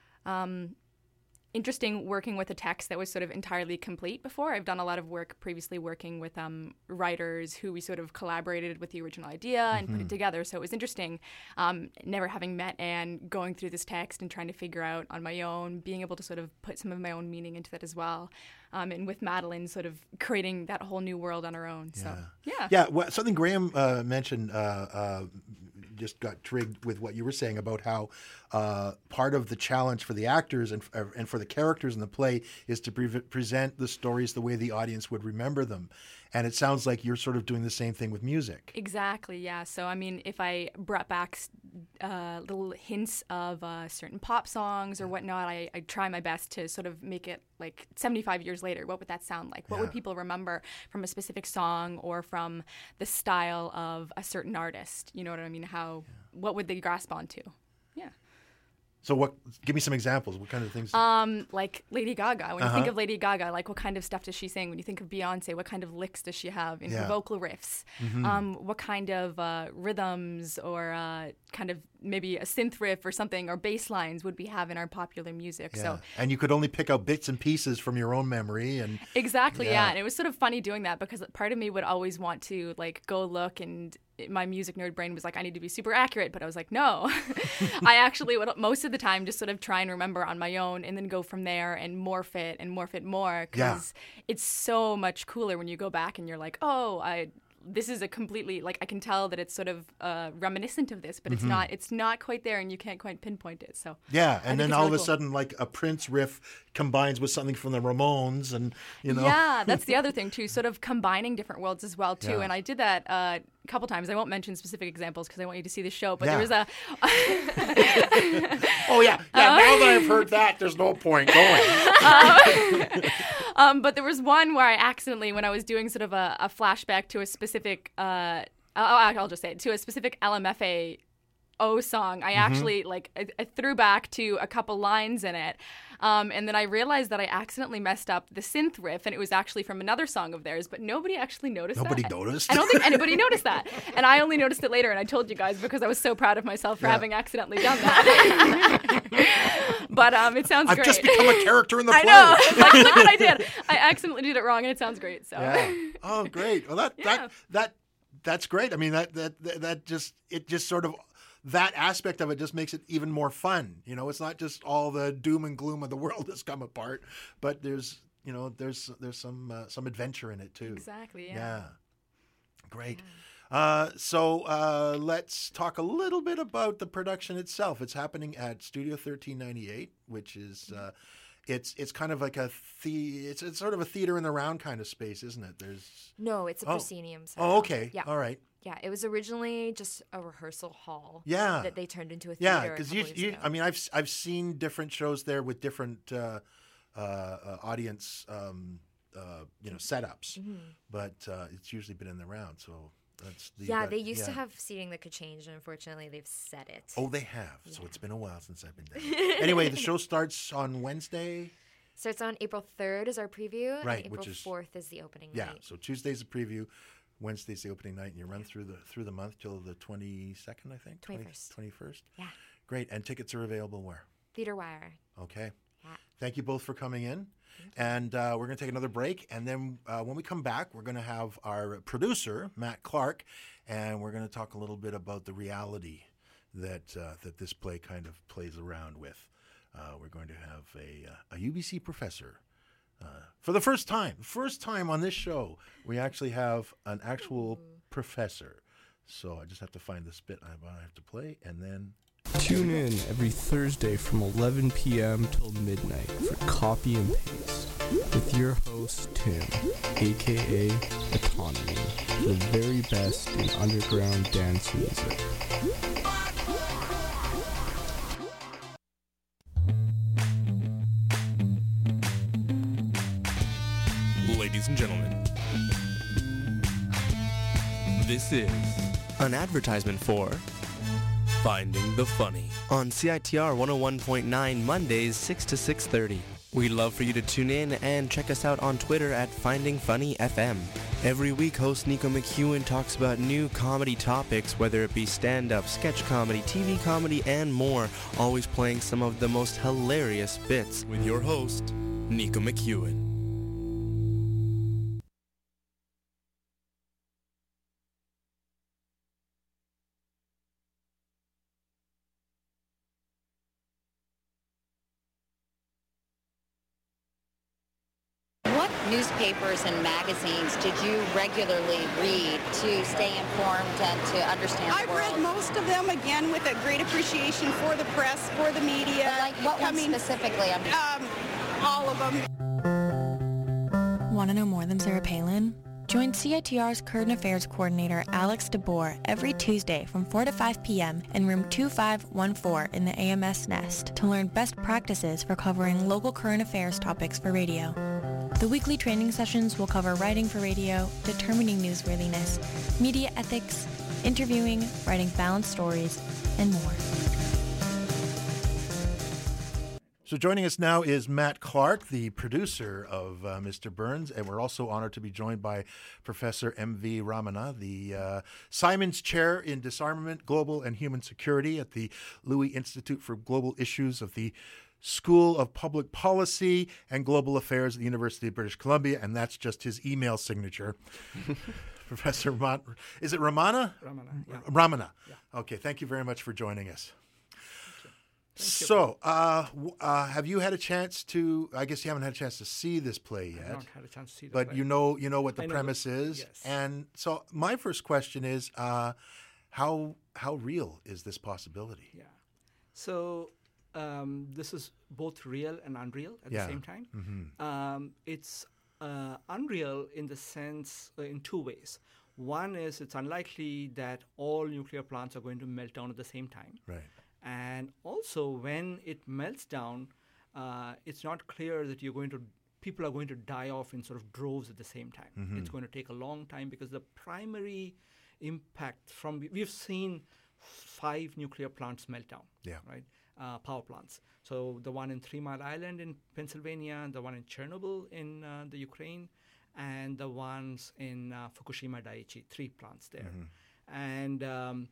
[SPEAKER 14] um, interesting working with a text that was sort of entirely complete before. I've done a lot of work previously working with um, writers who we sort of collaborated with the original idea and put
[SPEAKER 15] Mhm.
[SPEAKER 14] it together. So it was interesting, um, never having met Anne, going through this text and trying to figure out on my own, being able to sort of put some of my own meaning into that as well. Um, and with Madeline sort of creating that whole new world on her own. So, yeah.
[SPEAKER 5] Yeah, well, something Graham uh, mentioned uh, uh, just got trigged with what you were saying about how uh, part of the challenge for the actors and, uh, and for the characters in the play is to pre- present the stories the way the audience would remember them. And it sounds like you're sort of doing the same thing with music.
[SPEAKER 14] Exactly, yeah. So, I mean, if I brought back uh, little hints of uh, certain pop songs or whatnot, I, I try my best to sort of make it like seventy-five years later. What would that sound like? What would
[SPEAKER 5] Yeah.
[SPEAKER 14] people remember from a specific song or from the style of a certain artist? You know what I mean? How, what would they grasp onto? Yeah.
[SPEAKER 5] So what? Give me some examples. What kind of things?
[SPEAKER 14] Um, like Lady Gaga. When you think
[SPEAKER 5] Uh-huh.
[SPEAKER 14] of Lady Gaga, like what kind of stuff does she sing? When you think of Beyonce, what kind of licks does she have in
[SPEAKER 5] Yeah.
[SPEAKER 14] her vocal riffs?
[SPEAKER 5] Mhm.
[SPEAKER 14] Um, what kind of uh, rhythms or uh, kind of maybe a synth riff or something or bass lines would we have in our popular music?
[SPEAKER 5] Yeah.
[SPEAKER 14] So
[SPEAKER 5] And you could only pick out bits and pieces from your own memory. And
[SPEAKER 14] exactly, yeah. And it was sort of funny doing that because part of me would always want to like go look, and it- my music nerd brain was like, I need to be super accurate. But I was like, no, I actually would most of the time just sort of try and remember on my own and then go from there and morph it and morph it more because it's so much cooler when you go back and you're like, oh, I. This is a completely like I can tell that it's sort of uh, reminiscent of this, but it's
[SPEAKER 5] Mhm.
[SPEAKER 14] not. It's not quite there, and you can't quite pinpoint it. So
[SPEAKER 5] Yeah,
[SPEAKER 14] I
[SPEAKER 5] and
[SPEAKER 14] think
[SPEAKER 5] then
[SPEAKER 14] it's
[SPEAKER 5] all
[SPEAKER 14] really
[SPEAKER 5] of a
[SPEAKER 14] cool.
[SPEAKER 5] sudden, like a Prince riff combines with something from the Ramones, and you know.
[SPEAKER 14] Yeah, that's the other thing too, sort of combining different worlds as well too.
[SPEAKER 5] Yeah.
[SPEAKER 14] And I did that uh, a couple times. I won't mention specific examples because I want you to see the show. But
[SPEAKER 5] Yeah.
[SPEAKER 14] there was a.
[SPEAKER 5] Oh yeah, yeah.
[SPEAKER 14] Uh,
[SPEAKER 5] now that I've heard that, there's no point going.
[SPEAKER 14] um, um, but there was one where I accidentally, when I was doing sort of a, a flashback to a specific, uh, I'll, I'll just say it, to a specific L M F A O song, I
[SPEAKER 15] Mhm.
[SPEAKER 14] actually like I, I threw back to a couple lines in it, um, and then I realized that I accidentally messed up the synth riff, and it was actually from another song of theirs, but nobody actually noticed.
[SPEAKER 5] Nobody
[SPEAKER 14] that.
[SPEAKER 5] noticed?
[SPEAKER 14] I don't think anybody noticed that, and I only noticed it later, and I told you guys because I was so proud of myself for
[SPEAKER 5] Yeah.
[SPEAKER 14] having accidentally done that. But um, it sounds
[SPEAKER 5] I've
[SPEAKER 14] great.
[SPEAKER 5] just become a character in the
[SPEAKER 14] I
[SPEAKER 5] play.
[SPEAKER 14] know. Like, look what I did. I accidentally did it wrong, and it sounds great. So.
[SPEAKER 5] Yeah. Oh, great. Well, that
[SPEAKER 14] Yeah.
[SPEAKER 5] that that that's great. I mean, that that that that just it just sort of that aspect of it just makes it even more fun. You know, it's not just all the doom and gloom of the world has come apart, but there's you know there's there's some uh, some adventure in it too.
[SPEAKER 14] Exactly. Yeah.
[SPEAKER 5] Yeah. Great. Uh, so uh, let's talk a little bit about the production itself. It's happening at Studio thirteen ninety-eight, which is uh, it's it's kind of like a the it's it's sort of a theater in the round kind of space, isn't it? There's
[SPEAKER 13] No, it's a
[SPEAKER 5] Oh.
[SPEAKER 13] proscenium. setup.
[SPEAKER 5] Oh, okay.
[SPEAKER 13] Yeah.
[SPEAKER 5] All right.
[SPEAKER 13] Yeah, it was originally just a rehearsal hall.
[SPEAKER 5] Yeah.
[SPEAKER 13] That they turned into a
[SPEAKER 5] Yeah,
[SPEAKER 13] theater.
[SPEAKER 5] because
[SPEAKER 13] a
[SPEAKER 5] you,
[SPEAKER 13] couple years
[SPEAKER 5] you
[SPEAKER 13] ago.
[SPEAKER 5] I mean, I've s- I've seen different shows there with different uh, uh, uh, audience, um, uh, you know, setups,
[SPEAKER 13] Mhm.
[SPEAKER 5] but uh, it's usually been in the round. So that's the,
[SPEAKER 13] Yeah,
[SPEAKER 5] that-
[SPEAKER 13] they used to
[SPEAKER 5] yeah.
[SPEAKER 13] have seating that could change, and unfortunately, they've set it.
[SPEAKER 5] Oh, they have. So it's been a while since I've been there. Anyway, the show starts on Wednesday.
[SPEAKER 13] Starts on April third is our preview,
[SPEAKER 5] Right,
[SPEAKER 13] and
[SPEAKER 5] which
[SPEAKER 13] April
[SPEAKER 5] is-
[SPEAKER 13] fourth is the opening
[SPEAKER 5] Yeah,
[SPEAKER 13] night.
[SPEAKER 5] so Tuesday's the preview, Wednesday's the opening night, and you run through the through the month till the twenty-second, I think?
[SPEAKER 13] twenty-first.
[SPEAKER 5] twenty-first?
[SPEAKER 13] Yeah.
[SPEAKER 5] Great, and tickets are available where?
[SPEAKER 13] Theater Wire.
[SPEAKER 5] Okay.
[SPEAKER 13] Yeah.
[SPEAKER 5] Thank you both for coming in. And uh, we're going to take another break. And then uh, when we come back, we're going to have our producer, Matt Clark, and we're going to talk a little bit about the reality that uh, that this play kind of plays around with. Uh, we're going to have a, uh, a U B C professor. Uh, for the first time, first time on this show, we actually have an actual professor. So I just have to find this bit I have to play, and then...
[SPEAKER 15] Tune in every Thursday from eleven p.m. till midnight for Copy and Paste with your host, Tim, a k a. Autonomy, the very best in underground dance music.
[SPEAKER 16] Ladies and gentlemen, this is an advertisement for Finding the Funny on C I T R one oh one point nine Mondays six to six thirty. We'd love for you to tune in and check us out on Twitter at Finding Funny F M. Every week, host Nico McEwen talks about new comedy topics, whether it be stand-up, sketch comedy, T V comedy, and more, always playing some of the most hilarious bits with your host, Nico McEwen.
[SPEAKER 17] Newspapers and magazines did you regularly read to stay informed and to understand the
[SPEAKER 18] I've
[SPEAKER 17] world?
[SPEAKER 18] read most of them, again, with a great appreciation for the press, for the media.
[SPEAKER 17] But like what ones specifically? I'm...
[SPEAKER 18] Um, all of them.
[SPEAKER 3] Want to know more than Sarah Palin? Join C I T R's Current Affairs Coordinator Alex DeBoer every Tuesday from four to five p.m. in room two five one four in the A M S Nest to learn best practices for covering local current affairs topics for radio. The weekly training sessions will cover writing for radio, determining newsworthiness, media ethics, interviewing, writing balanced stories, and more.
[SPEAKER 5] So joining us now is Matt Clark, the producer of uh, Mister Burns, and we're also honored to be joined by Professor M V Ramana, the uh, Simons Chair in Disarmament, Global and Human Security at the Louis Institute for Global Issues of the School of Public Policy and Global Affairs at the University of British Columbia, and that's just his email signature. Professor Raman, is it Ramana?
[SPEAKER 19] Ramana, yeah.
[SPEAKER 5] Ramana.
[SPEAKER 19] Yeah.
[SPEAKER 5] Okay, thank you very much for joining us. So, uh, w- uh, have you had a chance to? I guess you haven't had a chance to see this play yet.
[SPEAKER 19] I've not had a chance to see the
[SPEAKER 5] but
[SPEAKER 19] play.
[SPEAKER 5] you know, you know what the
[SPEAKER 19] I know
[SPEAKER 5] premise
[SPEAKER 19] the-
[SPEAKER 5] is.
[SPEAKER 19] yes.
[SPEAKER 5] And so, my first question is, uh, how how real is this possibility?
[SPEAKER 19] Yeah. So um, this is both real and unreal at
[SPEAKER 5] Yeah.
[SPEAKER 19] the same time.
[SPEAKER 5] Mhm.
[SPEAKER 19] Um, it's uh, unreal in the sense uh, in two ways. One is it's unlikely that all nuclear plants are going to melt down at the same time.
[SPEAKER 5] Right.
[SPEAKER 19] And also, when it melts down, uh, it's not clear that you're going to people are going to die off in sort of droves at the same time.
[SPEAKER 5] Mhm.
[SPEAKER 19] It's going to take a long time because the primary impact from we've seen five nuclear plants melt down.
[SPEAKER 5] Yeah.
[SPEAKER 19] Right. Uh, power plants. So the one in Three Mile Island in Pennsylvania, the one in Chernobyl in uh, the Ukraine, and the ones in uh, Fukushima Daiichi. Three plants there,
[SPEAKER 5] Mhm.
[SPEAKER 19] and um,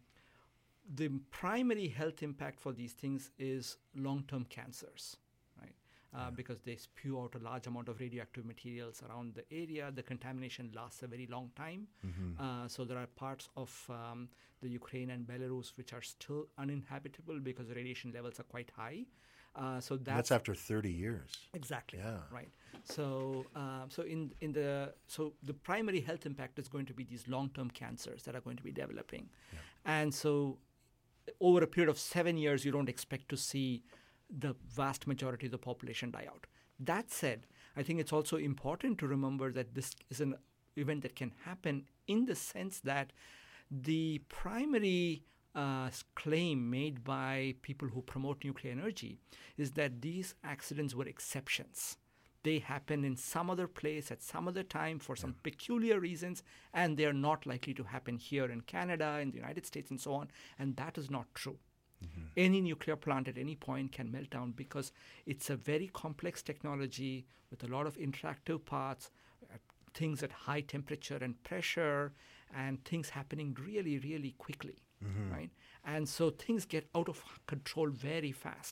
[SPEAKER 19] the primary health impact for these things is long-term cancers, right? Uh, because they spew out a large amount of radioactive materials around the area. The contamination lasts a very long time.
[SPEAKER 5] Mhm.
[SPEAKER 19] Uh, so there are parts of um, the Ukraine and Belarus which are still uninhabitable because the radiation levels are quite high. Uh, so
[SPEAKER 5] And
[SPEAKER 19] that's,
[SPEAKER 5] that's after thirty years.
[SPEAKER 19] Exactly.
[SPEAKER 5] Yeah.
[SPEAKER 19] Right. So, uh, so in in the so the primary health impact is going to be these long-term cancers that are going to be developing, and so over a period of seven years, you don't expect to see the vast majority of the population die out. That said, I think it's also important to remember that this is an event that can happen in the sense that the primary uh, claim made by people who promote nuclear energy is that these accidents were exceptions. They happen in some other place at some other time for some peculiar reasons, and they're not likely to happen here in Canada, in the United States, and so on. And that is not true. Mm-hmm. Any nuclear plant at any point can melt down because it's a very complex technology with a lot of interactive parts, uh, things at high temperature and pressure, and things happening really, really quickly,
[SPEAKER 5] Mhm.
[SPEAKER 19] right? And so things get out of control very fast.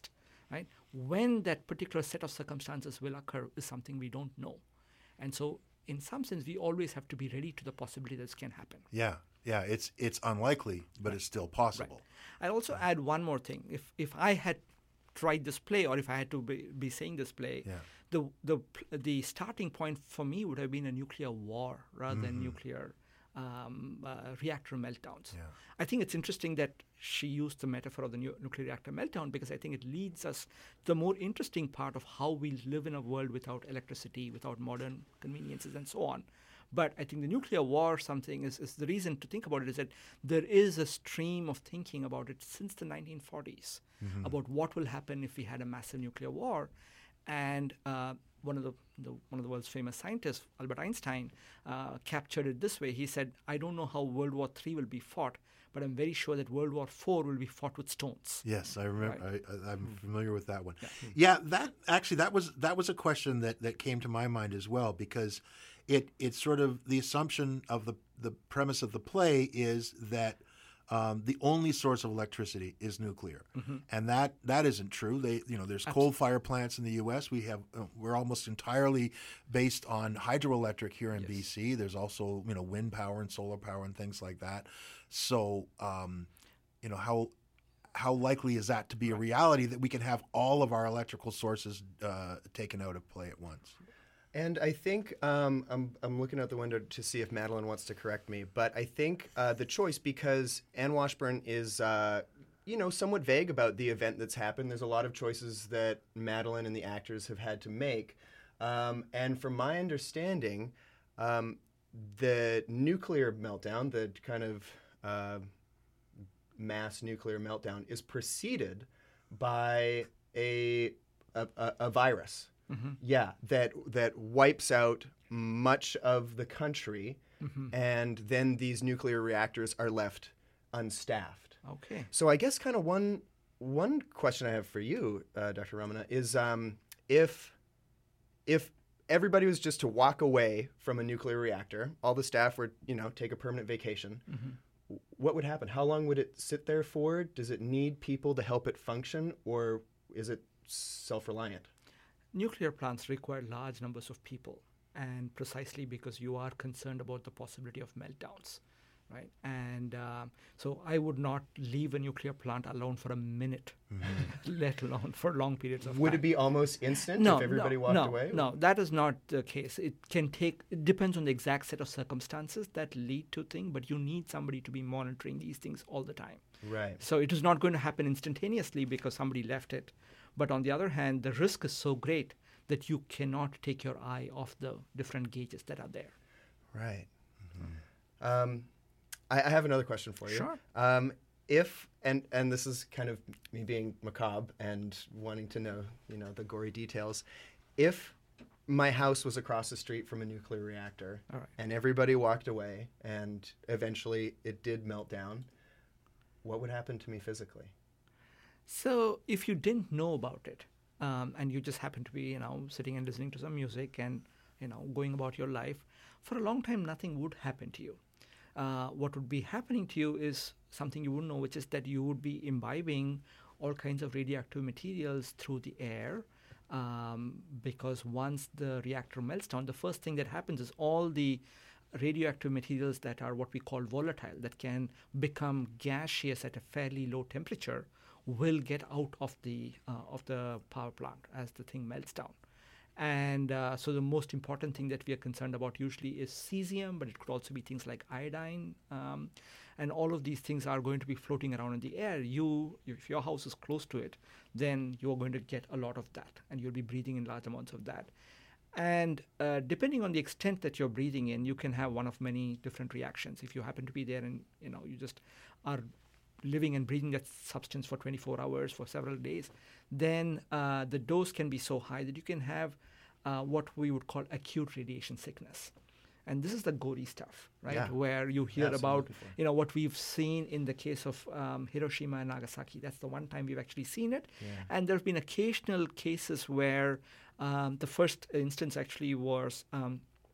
[SPEAKER 19] right? When that particular set of circumstances will occur is something we don't know. And so in some sense, we always have to be ready to the possibility that this can happen.
[SPEAKER 5] Yeah, yeah, it's it's unlikely, but right. it's still possible.
[SPEAKER 19] Right. I'll also add one more thing. If if I had tried this play, or if I had to be, be saying this play,
[SPEAKER 5] yeah.
[SPEAKER 19] the the the starting point for me would have been a nuclear war rather mm-hmm. than nuclear um, uh, reactor meltdowns.
[SPEAKER 5] Yeah.
[SPEAKER 19] I think it's interesting that she used the metaphor of the nu- nuclear reactor meltdown, because I think it leads us to the more interesting part of how we live in a world without electricity, without modern conveniences, and so on. But I think the nuclear war something is, is the reason to think about it is that there is a stream of thinking about it since the nineteen forties mm-hmm. about what will happen if we had a massive nuclear war. And uh, one of the, the one of the world's famous scientists, Albert Einstein, uh, captured it this way. He said, "I don't know how World War Three will be fought, but I'm very sure that World War Four will be fought with stones."
[SPEAKER 5] Yes, I remember.
[SPEAKER 19] Right.
[SPEAKER 5] I, I'm familiar with that one.
[SPEAKER 19] Yeah.
[SPEAKER 5] yeah, that actually that was that was a question that, that came to my mind as well, because it it's sort of the assumption of the the premise of the play is that um, the only source of electricity is nuclear,
[SPEAKER 19] mm-hmm.
[SPEAKER 5] and that that isn't true. They you know there's coal fire plants in the U S. We have uh, we're almost entirely based on hydroelectric here in yes. B C. There's also you know wind power and solar power and things like that. So, um, you know, how how likely is that to be a reality that we can have all of our electrical sources uh, taken out of play at once?
[SPEAKER 20] And I think um, I'm I'm looking out the window to see if Madeline wants to correct me, but I think uh, the choice, because Anne Washburn is uh, you know somewhat vague about the event that's happened. There's a lot of choices that Madeline and the actors have had to make, um, and from my understanding, um, the nuclear meltdown, the kind of Uh, mass nuclear meltdown, is preceded by a a, a, a virus,
[SPEAKER 19] mm-hmm.
[SPEAKER 20] yeah, that that wipes out much of the country,
[SPEAKER 19] mm-hmm.
[SPEAKER 20] and then these nuclear reactors are left unstaffed.
[SPEAKER 19] Okay.
[SPEAKER 20] So I guess kind of one one question I have for you, uh, Doctor Ramana, is um, if if everybody was just to walk away from a nuclear reactor, all the staff were, you know, take a permanent vacation.
[SPEAKER 19] Mm-hmm.
[SPEAKER 20] What would happen? How long would it sit there for? Does it need people to help it function, or is it self-reliant?
[SPEAKER 19] Nuclear plants require large numbers of people, and precisely because you are concerned about the possibility of meltdowns, right? And um, so I would not leave a nuclear plant alone for a minute, mm-hmm. let alone for long periods of
[SPEAKER 20] would
[SPEAKER 19] time.
[SPEAKER 20] Would it be almost instant
[SPEAKER 19] no,
[SPEAKER 20] if everybody
[SPEAKER 19] no,
[SPEAKER 20] walked
[SPEAKER 19] no,
[SPEAKER 20] away?
[SPEAKER 19] No, that is not the case. It can take, it depends on the exact set of circumstances that lead to things, but you need somebody to be monitoring these things all the time.
[SPEAKER 20] Right.
[SPEAKER 19] So it is not going to happen instantaneously because somebody left it. But on the other hand, the risk is so great that you cannot take your eye off the different gauges that are there.
[SPEAKER 20] Right. Mm-hmm. Um, I, I have another question for you.
[SPEAKER 19] Sure.
[SPEAKER 20] Um, if and and this is kind of me being macabre and wanting to know, you know, the gory details. If my house was across the street from a nuclear reactor,
[SPEAKER 19] all right.
[SPEAKER 20] and everybody walked away, and eventually it did melt down, what would happen to me physically?
[SPEAKER 19] So if you didn't know about it, um, and you just happen to be, you know, sitting and listening to some music and, you know, going about your life, for a long time nothing would happen to you. Uh, what would be happening to you is something you wouldn't know, which is that you would be imbibing all kinds of radioactive materials through the air, um, because once the reactor melts down, the first thing that happens is all the radioactive materials that are what we call volatile, that can become gaseous at a fairly low temperature, will get out of the uh, of the power plant as the thing melts down. And uh, so the most important thing that we are concerned about usually is cesium, but it could also be things like iodine. Um, and all of these things are going to be floating around in the air. You, if your house is close to it, then you're going to get a lot of that, and you'll be breathing in large amounts of that. And uh, depending on the extent that you're breathing in, you can have one of many different reactions. If you happen to be there and, you know, you just are living and breathing that substance for twenty-four hours, for several days, then uh, the dose can be so high that you can have uh, what we would call acute radiation sickness. And this is the gory stuff, right?
[SPEAKER 20] Yeah.
[SPEAKER 19] Where you hear
[SPEAKER 20] That's
[SPEAKER 19] about, you know, what we've seen in the case of um, Hiroshima and Nagasaki. That's the one time we've actually seen it.
[SPEAKER 20] Yeah.
[SPEAKER 19] And there have been occasional cases where um, the first instance actually was um,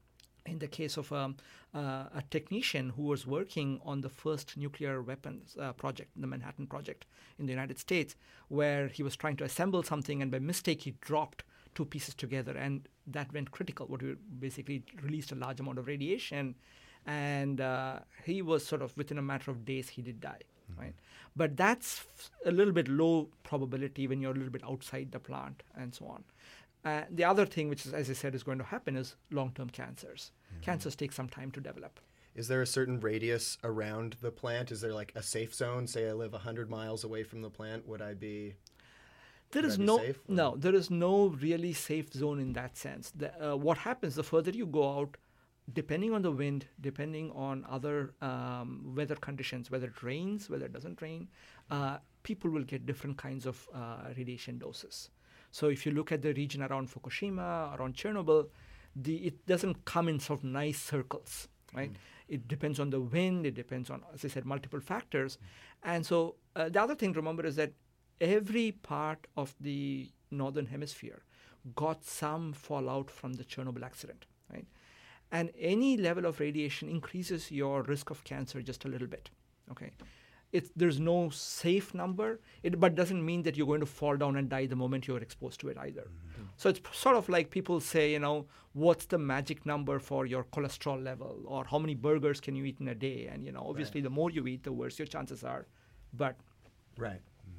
[SPEAKER 19] in the case of um, uh, a technician who was working on the first nuclear weapons uh, project, the Manhattan Project in the United States, where he was trying to assemble something and by mistake he dropped two pieces together, and that went critical. What we basically released a large amount of radiation, and uh, he was sort of within a matter of days he did die, mm-hmm. right? But that's a little bit low probability when you're a little bit outside the plant and so on. Uh, the other thing, which is, as I said, is going to happen is long-term cancers. Mm-hmm. Cancers take some time to develop.
[SPEAKER 20] Is there a certain radius around the plant? Is there like a safe zone? Say I live one hundred miles away from the plant, would I be...
[SPEAKER 19] There is no safe, no. There is no really safe zone in that sense. The, uh, what happens the further you go out, depending on the wind, depending on other um, weather conditions, whether it rains, whether it doesn't rain, uh, people will get different kinds of uh, radiation doses. So if you look at the region around Fukushima, around Chernobyl, the it doesn't come in sort of nice circles, right? Mm. It depends on the wind. It depends on, as I said, multiple factors. Mm. And so uh, the other thing to remember is that every part of the northern hemisphere got some fallout from the Chernobyl accident, right? And any level of radiation increases your risk of cancer just a little bit, okay? It's, there's no safe number, it, but doesn't mean that you're going to fall down and die the moment you're exposed to it either. Mm-hmm. So it's sort of like people say, you know, what's the magic number for your cholesterol level, or how many burgers can you eat in a day? And, you know, obviously right. the more you eat, the worse your chances are. But
[SPEAKER 20] right.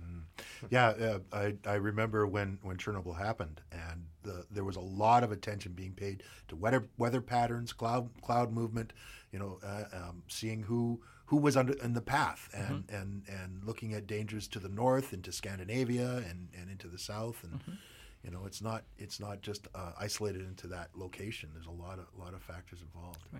[SPEAKER 5] Yeah, uh, I, I remember when, when Chernobyl happened, and the, there was a lot of attention being paid to weather weather patterns, cloud cloud movement, you know, uh, um, seeing who who was under in the path, and, mm-hmm. and, and looking at dangers to the north, into Scandinavia, and, and into the south, and mm-hmm. you know, it's not it's not just uh, isolated into that location. There's a lot of lot of factors involved.
[SPEAKER 19] Right.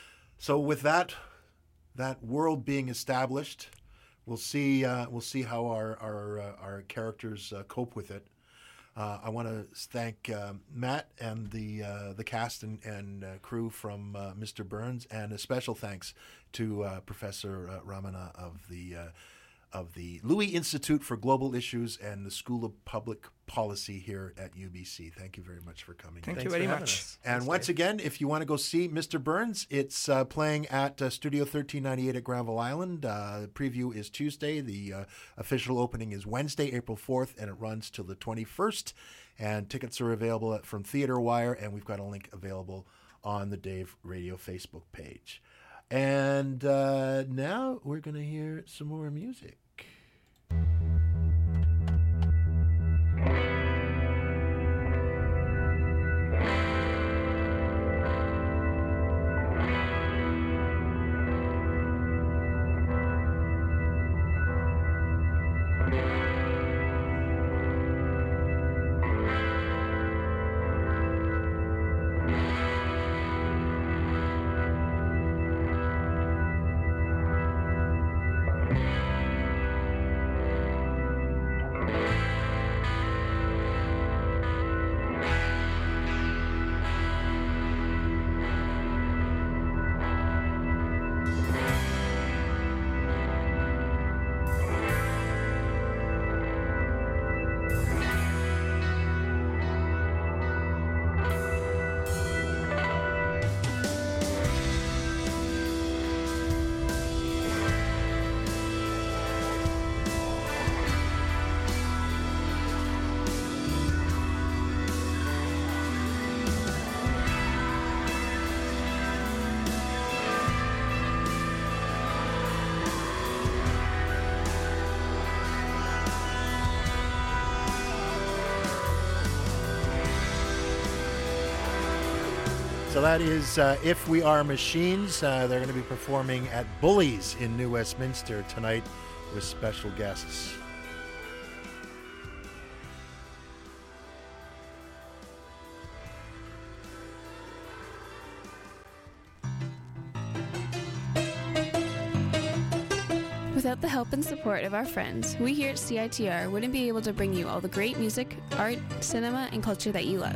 [SPEAKER 5] So with that that world being established. We'll see. Uh, we'll see how our our, uh, our characters uh, cope with it. Uh, I want to thank uh, Matt and the uh, the cast and, and uh, crew from uh, Mister Burns, and a special thanks to uh, Professor uh, Ramana of the uh, of the Louis Institute for Global Issues and the School of Public Policy here at U B C. Thank you very much for coming.
[SPEAKER 19] Thank
[SPEAKER 5] in.
[SPEAKER 19] you very much.
[SPEAKER 5] Us. And Thanks, once Dave. again, if you want to go see Mister Burns, it's uh, playing at uh, Studio thirteen ninety-eight at Granville Island. Uh, the preview is Tuesday. The uh, official opening is Wednesday, April fourth, and it runs till the twenty-first. And tickets are available at, from Theater Wire, and we've got a link available on the Dave Radio Facebook page. And uh, now we're going to hear some more music. So that is uh, If We Are Machines. Uh, they're going to be performing at Bullies in New Westminster tonight with special guests.
[SPEAKER 12] Without the help and support of our friends, we here at C I T R wouldn't be able to bring you all the great music, art, cinema, and culture that you love.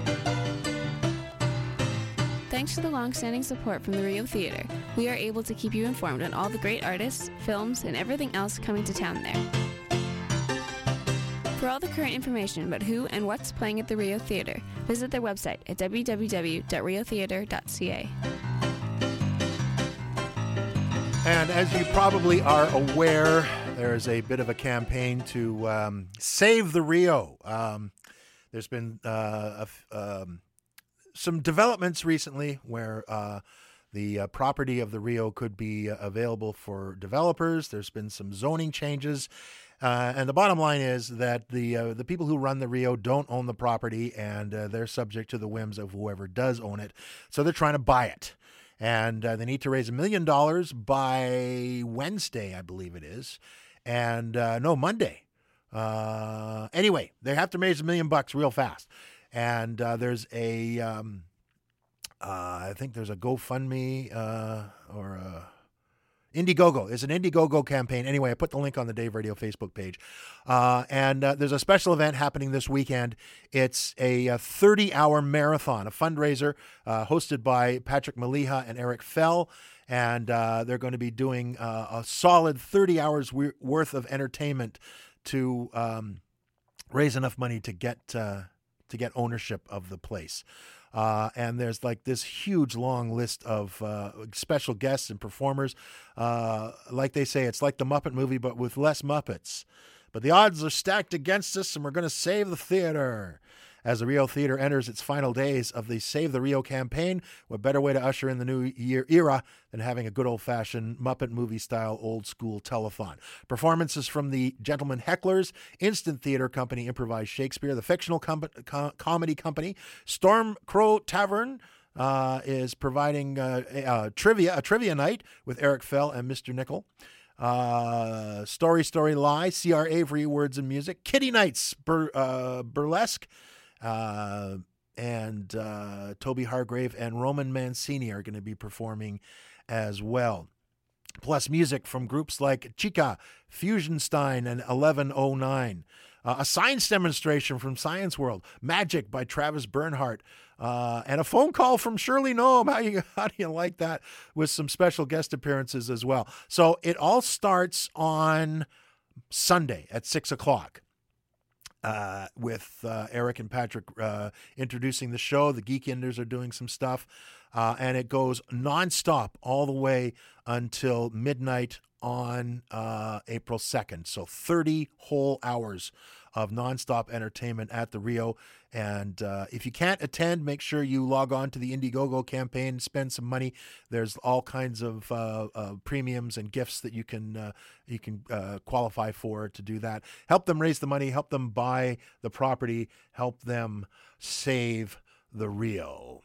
[SPEAKER 12] Thanks to the long-standing support from the Rio Theater, we are able to keep you informed on all the great artists, films, and everything else coming to town there. For all the current information about who and what's playing at the Rio Theatre, visit their website at w w w dot rio theatre dot c a.
[SPEAKER 5] And as you probably are aware, there is a bit of a campaign to um, save the Rio. Um, there's been uh, a, um, some developments recently where uh, the uh, property of the Rio could be uh, available for developers. There's been some zoning changes. Uh, and the bottom line is that the uh, the people who run the Rio don't own the property, and uh, they're subject to the whims of whoever does own it. So they're trying to buy it. And uh, they need to raise a million dollars by Wednesday, I believe it is. And uh, no, Monday. Uh, anyway, they have to raise a million bucks real fast. And uh, there's a, um, uh, I think there's a GoFundMe uh, or a Indiegogo. It's an Indiegogo campaign. Anyway, I put the link on the Dave Radio Facebook page. Uh, and uh, there's a special event happening this weekend. It's a thirty-hour marathon, a fundraiser uh, hosted by Patrick Maliha and Eric Fell. And uh, they're going to be doing uh, a solid thirty hours we- worth of entertainment to um, raise enough money to get uh, to get ownership of the place. Uh, and there's like this huge long list of uh, special guests and performers. Uh, like they say, it's like the Muppet movie, but with less Muppets. But the odds are stacked against us, and we're going to save the theater. As the Rio Theater enters its final days of the Save the Rio campaign, what better way to usher in the new year era than having a good old-fashioned Muppet movie-style old-school telethon. Performances from the Gentlemen Hecklers, Instant Theater Company Improvised Shakespeare, the Fictional Com- Com- Comedy Company, Storm Crow Tavern uh, is providing uh, a, a trivia, a trivia night with Eric Fell and Mister Nickel. Uh, Story Story Lie, C R Avery Words and Music, Kitty Nights bur- uh, Burlesque, Uh, and uh, Toby Hargrave and Roman Mancini are going to be performing as well. Plus music from groups like Chica, Fusionstein, and eleven oh nine. Uh, a science demonstration from Science World, Magic by Travis Bernhardt, uh, and a phone call from Shirley Noem. How you how do you like that? With some special guest appearances as well. So it all starts on Sunday at six o'clock. Uh, with uh, Eric and Patrick uh, introducing the show. The Geekenders are doing some stuff. Uh, and it goes nonstop all the way until midnight on uh, April second. So thirty whole hours of nonstop entertainment at the Rio. And uh, if you can't attend, make sure you log on to the Indiegogo campaign, spend some money. There's all kinds of uh, uh, premiums and gifts that you can uh, you can uh, qualify for to do that. Help them raise the money, help them buy the property, help them save the Rio.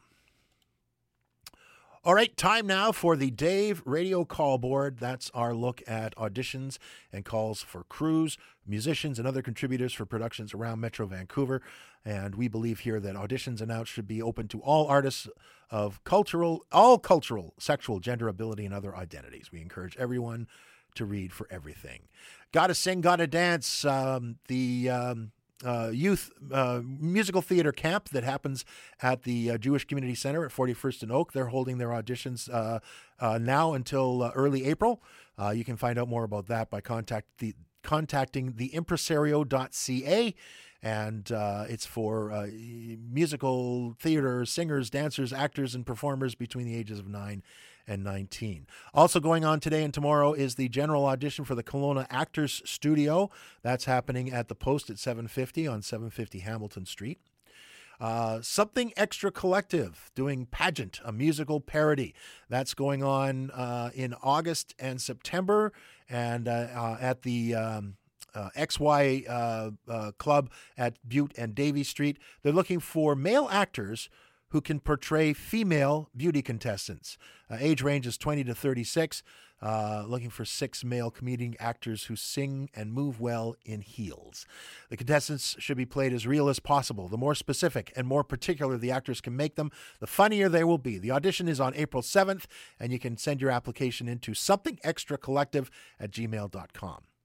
[SPEAKER 5] All right, time now for the Dave Radio Call Board. That's our look at auditions and calls for crews, musicians, and other contributors for productions around Metro Vancouver. And we believe here that auditions announced should be open to all artists of cultural, all cultural, sexual, gender, ability, and other identities. We encourage everyone to read for everything. Gotta Sing, Gotta Dance, um, the... Um, Uh, youth uh, musical theater camp that happens at the uh, Jewish Community Center at forty-first and Oak. They're holding their auditions uh, uh, now until uh, early April. Uh, you can find out more about that by contact the, contacting the impresario dot c a. And uh, it's for uh, musical theater singers, dancers, actors, and performers between the ages of nine and nineteen. Also going on today and tomorrow is the general audition for the Kelowna Actors Studio. That's happening at the Post at seven fifty on seven fifty Hamilton Street. Uh, Something Extra Collective doing Pageant, a musical parody. That's going on uh, in August and September, and uh, uh, at the um, uh, X Y uh, uh, Club at Butte and Davie Street. They're looking for male actors who can portray female beauty contestants. Uh, age range is twenty to thirty-six, uh, looking for six male comedian actors who sing and move well in heels. The contestants should be played as real as possible. The more specific and more particular the actors can make them, the funnier they will be. The audition is on April seventh, and you can send your application into something extra collective at gmail dot com.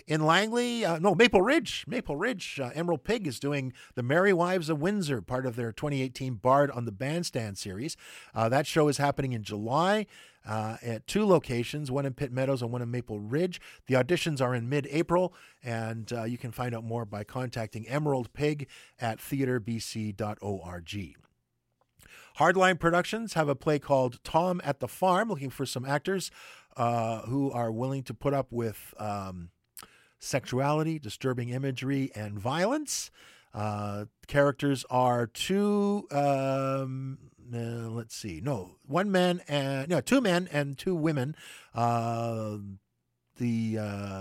[SPEAKER 5] In Langley, uh, no, Maple Ridge, Maple Ridge, uh, Emerald Pig is doing The Merry Wives of Windsor, part of their twenty eighteen Bard on the Bandstand series. Uh, that show is happening in July uh, at two locations, one in Pitt Meadows and one in Maple Ridge. The auditions are in mid-April, and uh, you can find out more by contacting Emerald Pig at theatre b c dot org. Hardline Productions have a play called Tom at the Farm, looking for some actors uh, who are willing to put up with um, sexuality, disturbing imagery, and violence. Uh, characters are two, um, uh, let's see, no, one man and, no, two men and two women. Uh, the,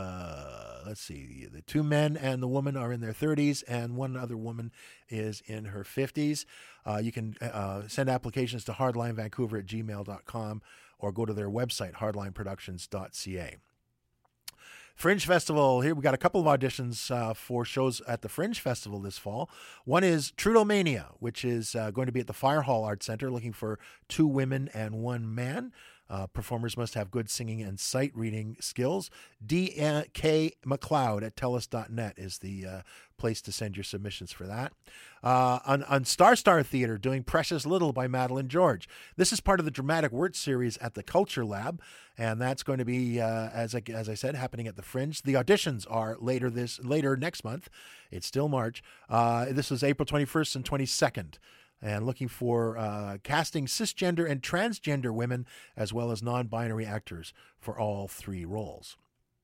[SPEAKER 5] uh, let's see, the two men and the woman are in their thirties, and one other woman is in her fifties. Uh, you can uh, send applications to hardlinevancouver at gmail dot com or go to their website, hardline productions dot c a. Fringe Festival, here we got a couple of auditions uh, for shows at the Fringe Festival this fall. One is Trudeau-mania, which is uh, going to be at the Fire Hall Arts Center, looking for two women and one man. Uh, performers must have good singing and sight reading skills. D K McLeod at telus dot net is the uh, place to send your submissions for that. Uh, on, on Star Star Theatre, doing Precious Little by Madeline George. This is part of the Dramatic Word series at the Culture Lab, and that's going to be, uh, as, I, as I said, happening at the Fringe. The auditions are later this later next month. It's still March. Uh, this is April twenty-first and twenty-second. And looking for uh, casting cisgender and transgender women as well as non-binary actors for all three roles.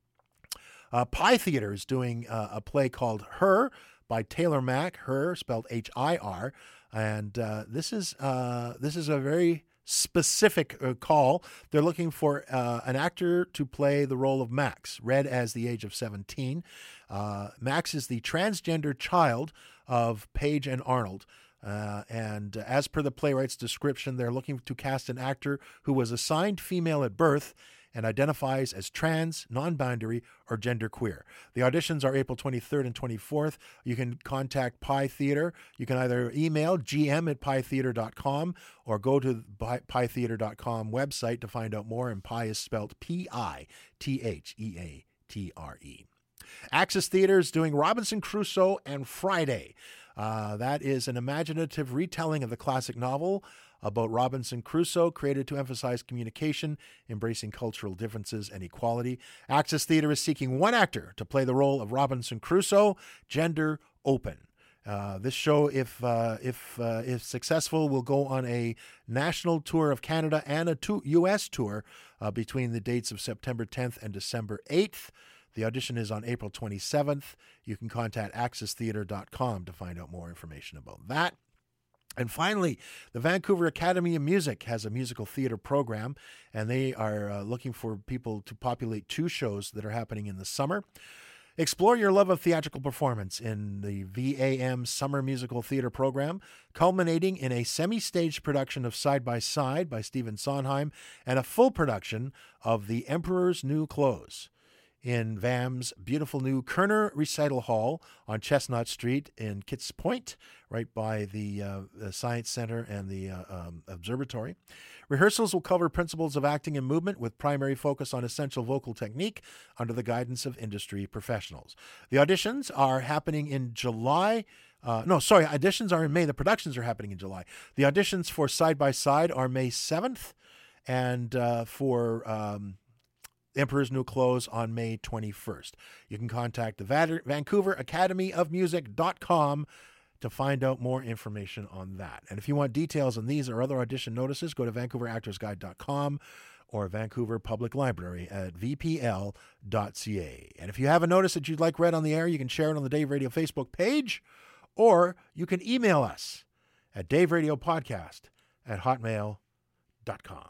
[SPEAKER 5] Uh, Pie Theatre is doing uh, a play called Her by Taylor Mack, Her, spelled H I R. And uh, this is uh, this is a very specific uh, call. They're looking for uh, an actor to play the role of Max, read as the age of seventeen. Uh, Max is the transgender child of Paige and Arnold. Uh, and as per the playwright's description, they're looking to cast an actor who was assigned female at birth and identifies as trans, non-binary, or genderqueer. The auditions are April twenty-third and twenty-fourth. You can contact Pie Theatre. You can either email g m at pie theatre dot com or go to the pie theatre dot com website to find out more, and Pie is spelled P I T H E A T R E. Axis Theatre is doing Robinson Crusoe and Friday. Uh, that is an imaginative retelling of the classic novel about Robinson Crusoe, created to emphasize communication, embracing cultural differences, and equality. Axis Theatre is seeking one actor to play the role of Robinson Crusoe, gender open. Uh, this show, if uh, if uh, if successful, will go on a national tour of Canada and a to- U S tour uh, between the dates of September tenth and December eighth. The audition is on April twenty-seventh. You can contact axis theatre dot com to find out more information about that. And finally, the Vancouver Academy of Music has a musical theater program, and they are uh, looking for people to populate two shows that are happening in the summer. Explore your love of theatrical performance in the V A M Summer Musical Theater Program, culminating in a semi-staged production of Side by Side by Stephen Sondheim and a full production of The Emperor's New Clothes in V A M's beautiful new Kerner Recital Hall on Chestnut Street in Kitts Point, right by the, uh, the Science Center and the uh, um, Observatory. Rehearsals will cover principles of acting and movement with primary focus on essential vocal technique under the guidance of industry professionals. The auditions are happening in July. Uh, no, sorry, auditions are in May. The productions are happening in July. The auditions for Side by Side are May seventh, and uh, for um, Emperor's New Clothes on May twenty-first. You can contact the Va- Vancouver Academy of Music dot com to find out more information on that. And if you want details on these or other audition notices, go to vancouver actors guide dot com or Vancouver Public Library at v p l dot c a. And if you have a notice that you'd like read on the air, you can share it on the Dave Radio Facebook page, or you can email us at daveradiopodcast at hotmail dot com.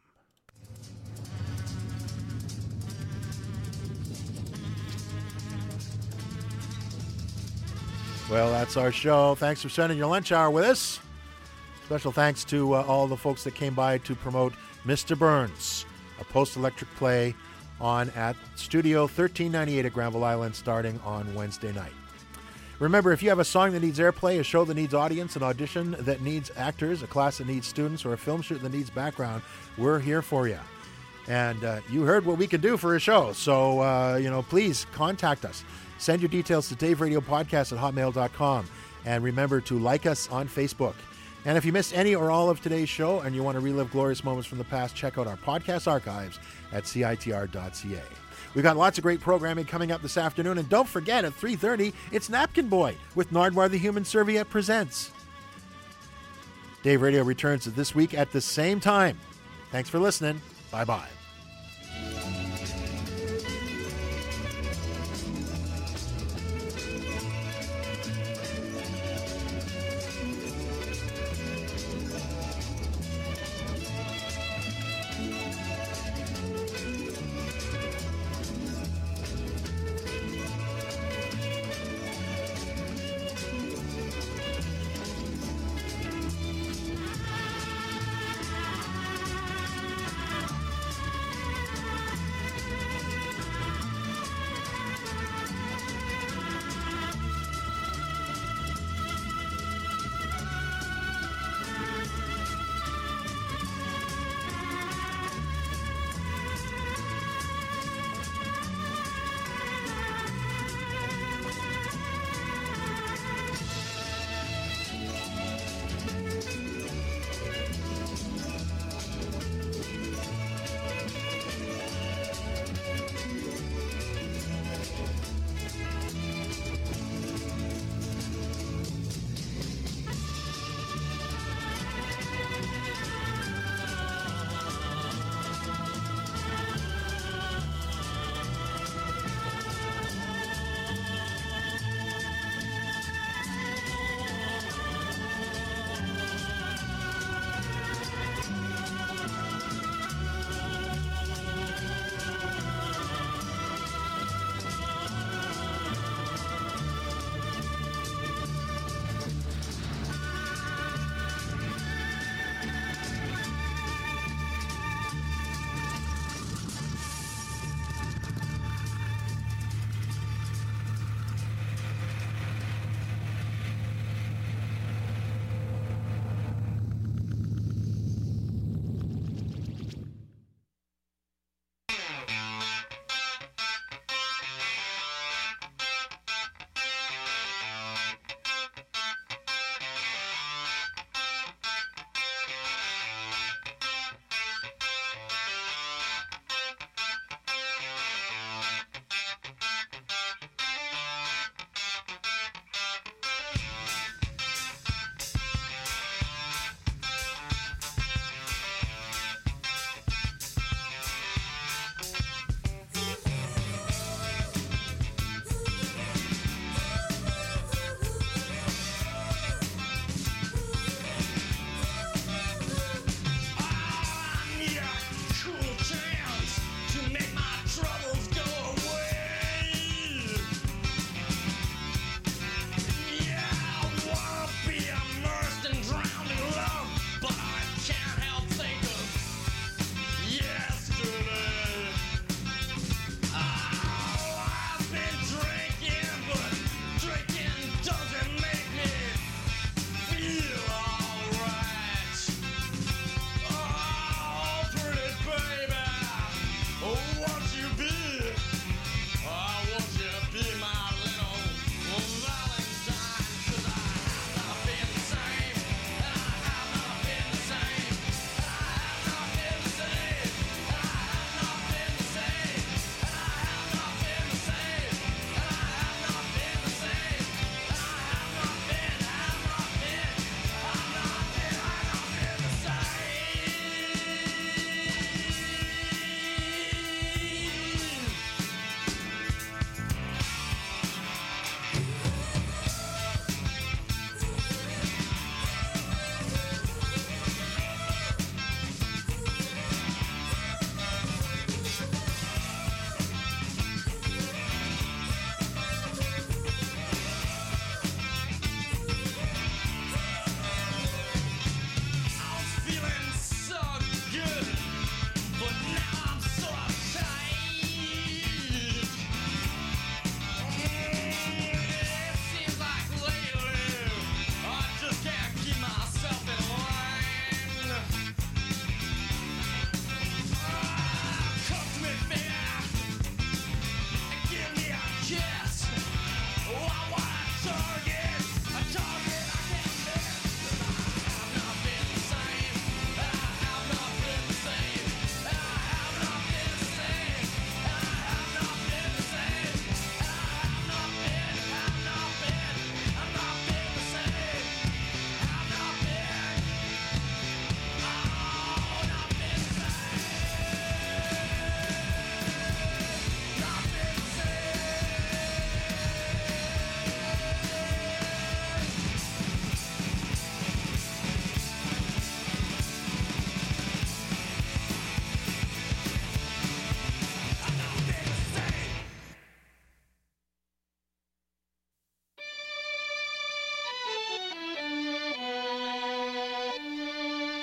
[SPEAKER 5] Well, that's our show. Thanks for spending your lunch hour with us. Special thanks to uh, all the folks that came by to promote Mister Burns, a post-electric play on at Studio thirteen ninety-eight at Granville Island starting on Wednesday night. Remember, if you have a song that needs airplay, a show that needs audience, an audition that needs actors, a class that needs students, or a film shoot that needs background, we're here for you. And uh, you heard what we can do for a show. So, uh, you know, please contact us. Send your details to dave radio podcast at hotmail dot com. And remember to like us on Facebook. And if you missed any or all of today's show and you want to relive glorious moments from the past, check out our podcast archives at C I T R dot C A. We've got lots of great programming coming up this afternoon. And don't forget, at three thirty, it's Napkin Boy with Nardwar the Human Serviette Presents. Dave Radio returns this week at the same time. Thanks for listening. Bye-bye.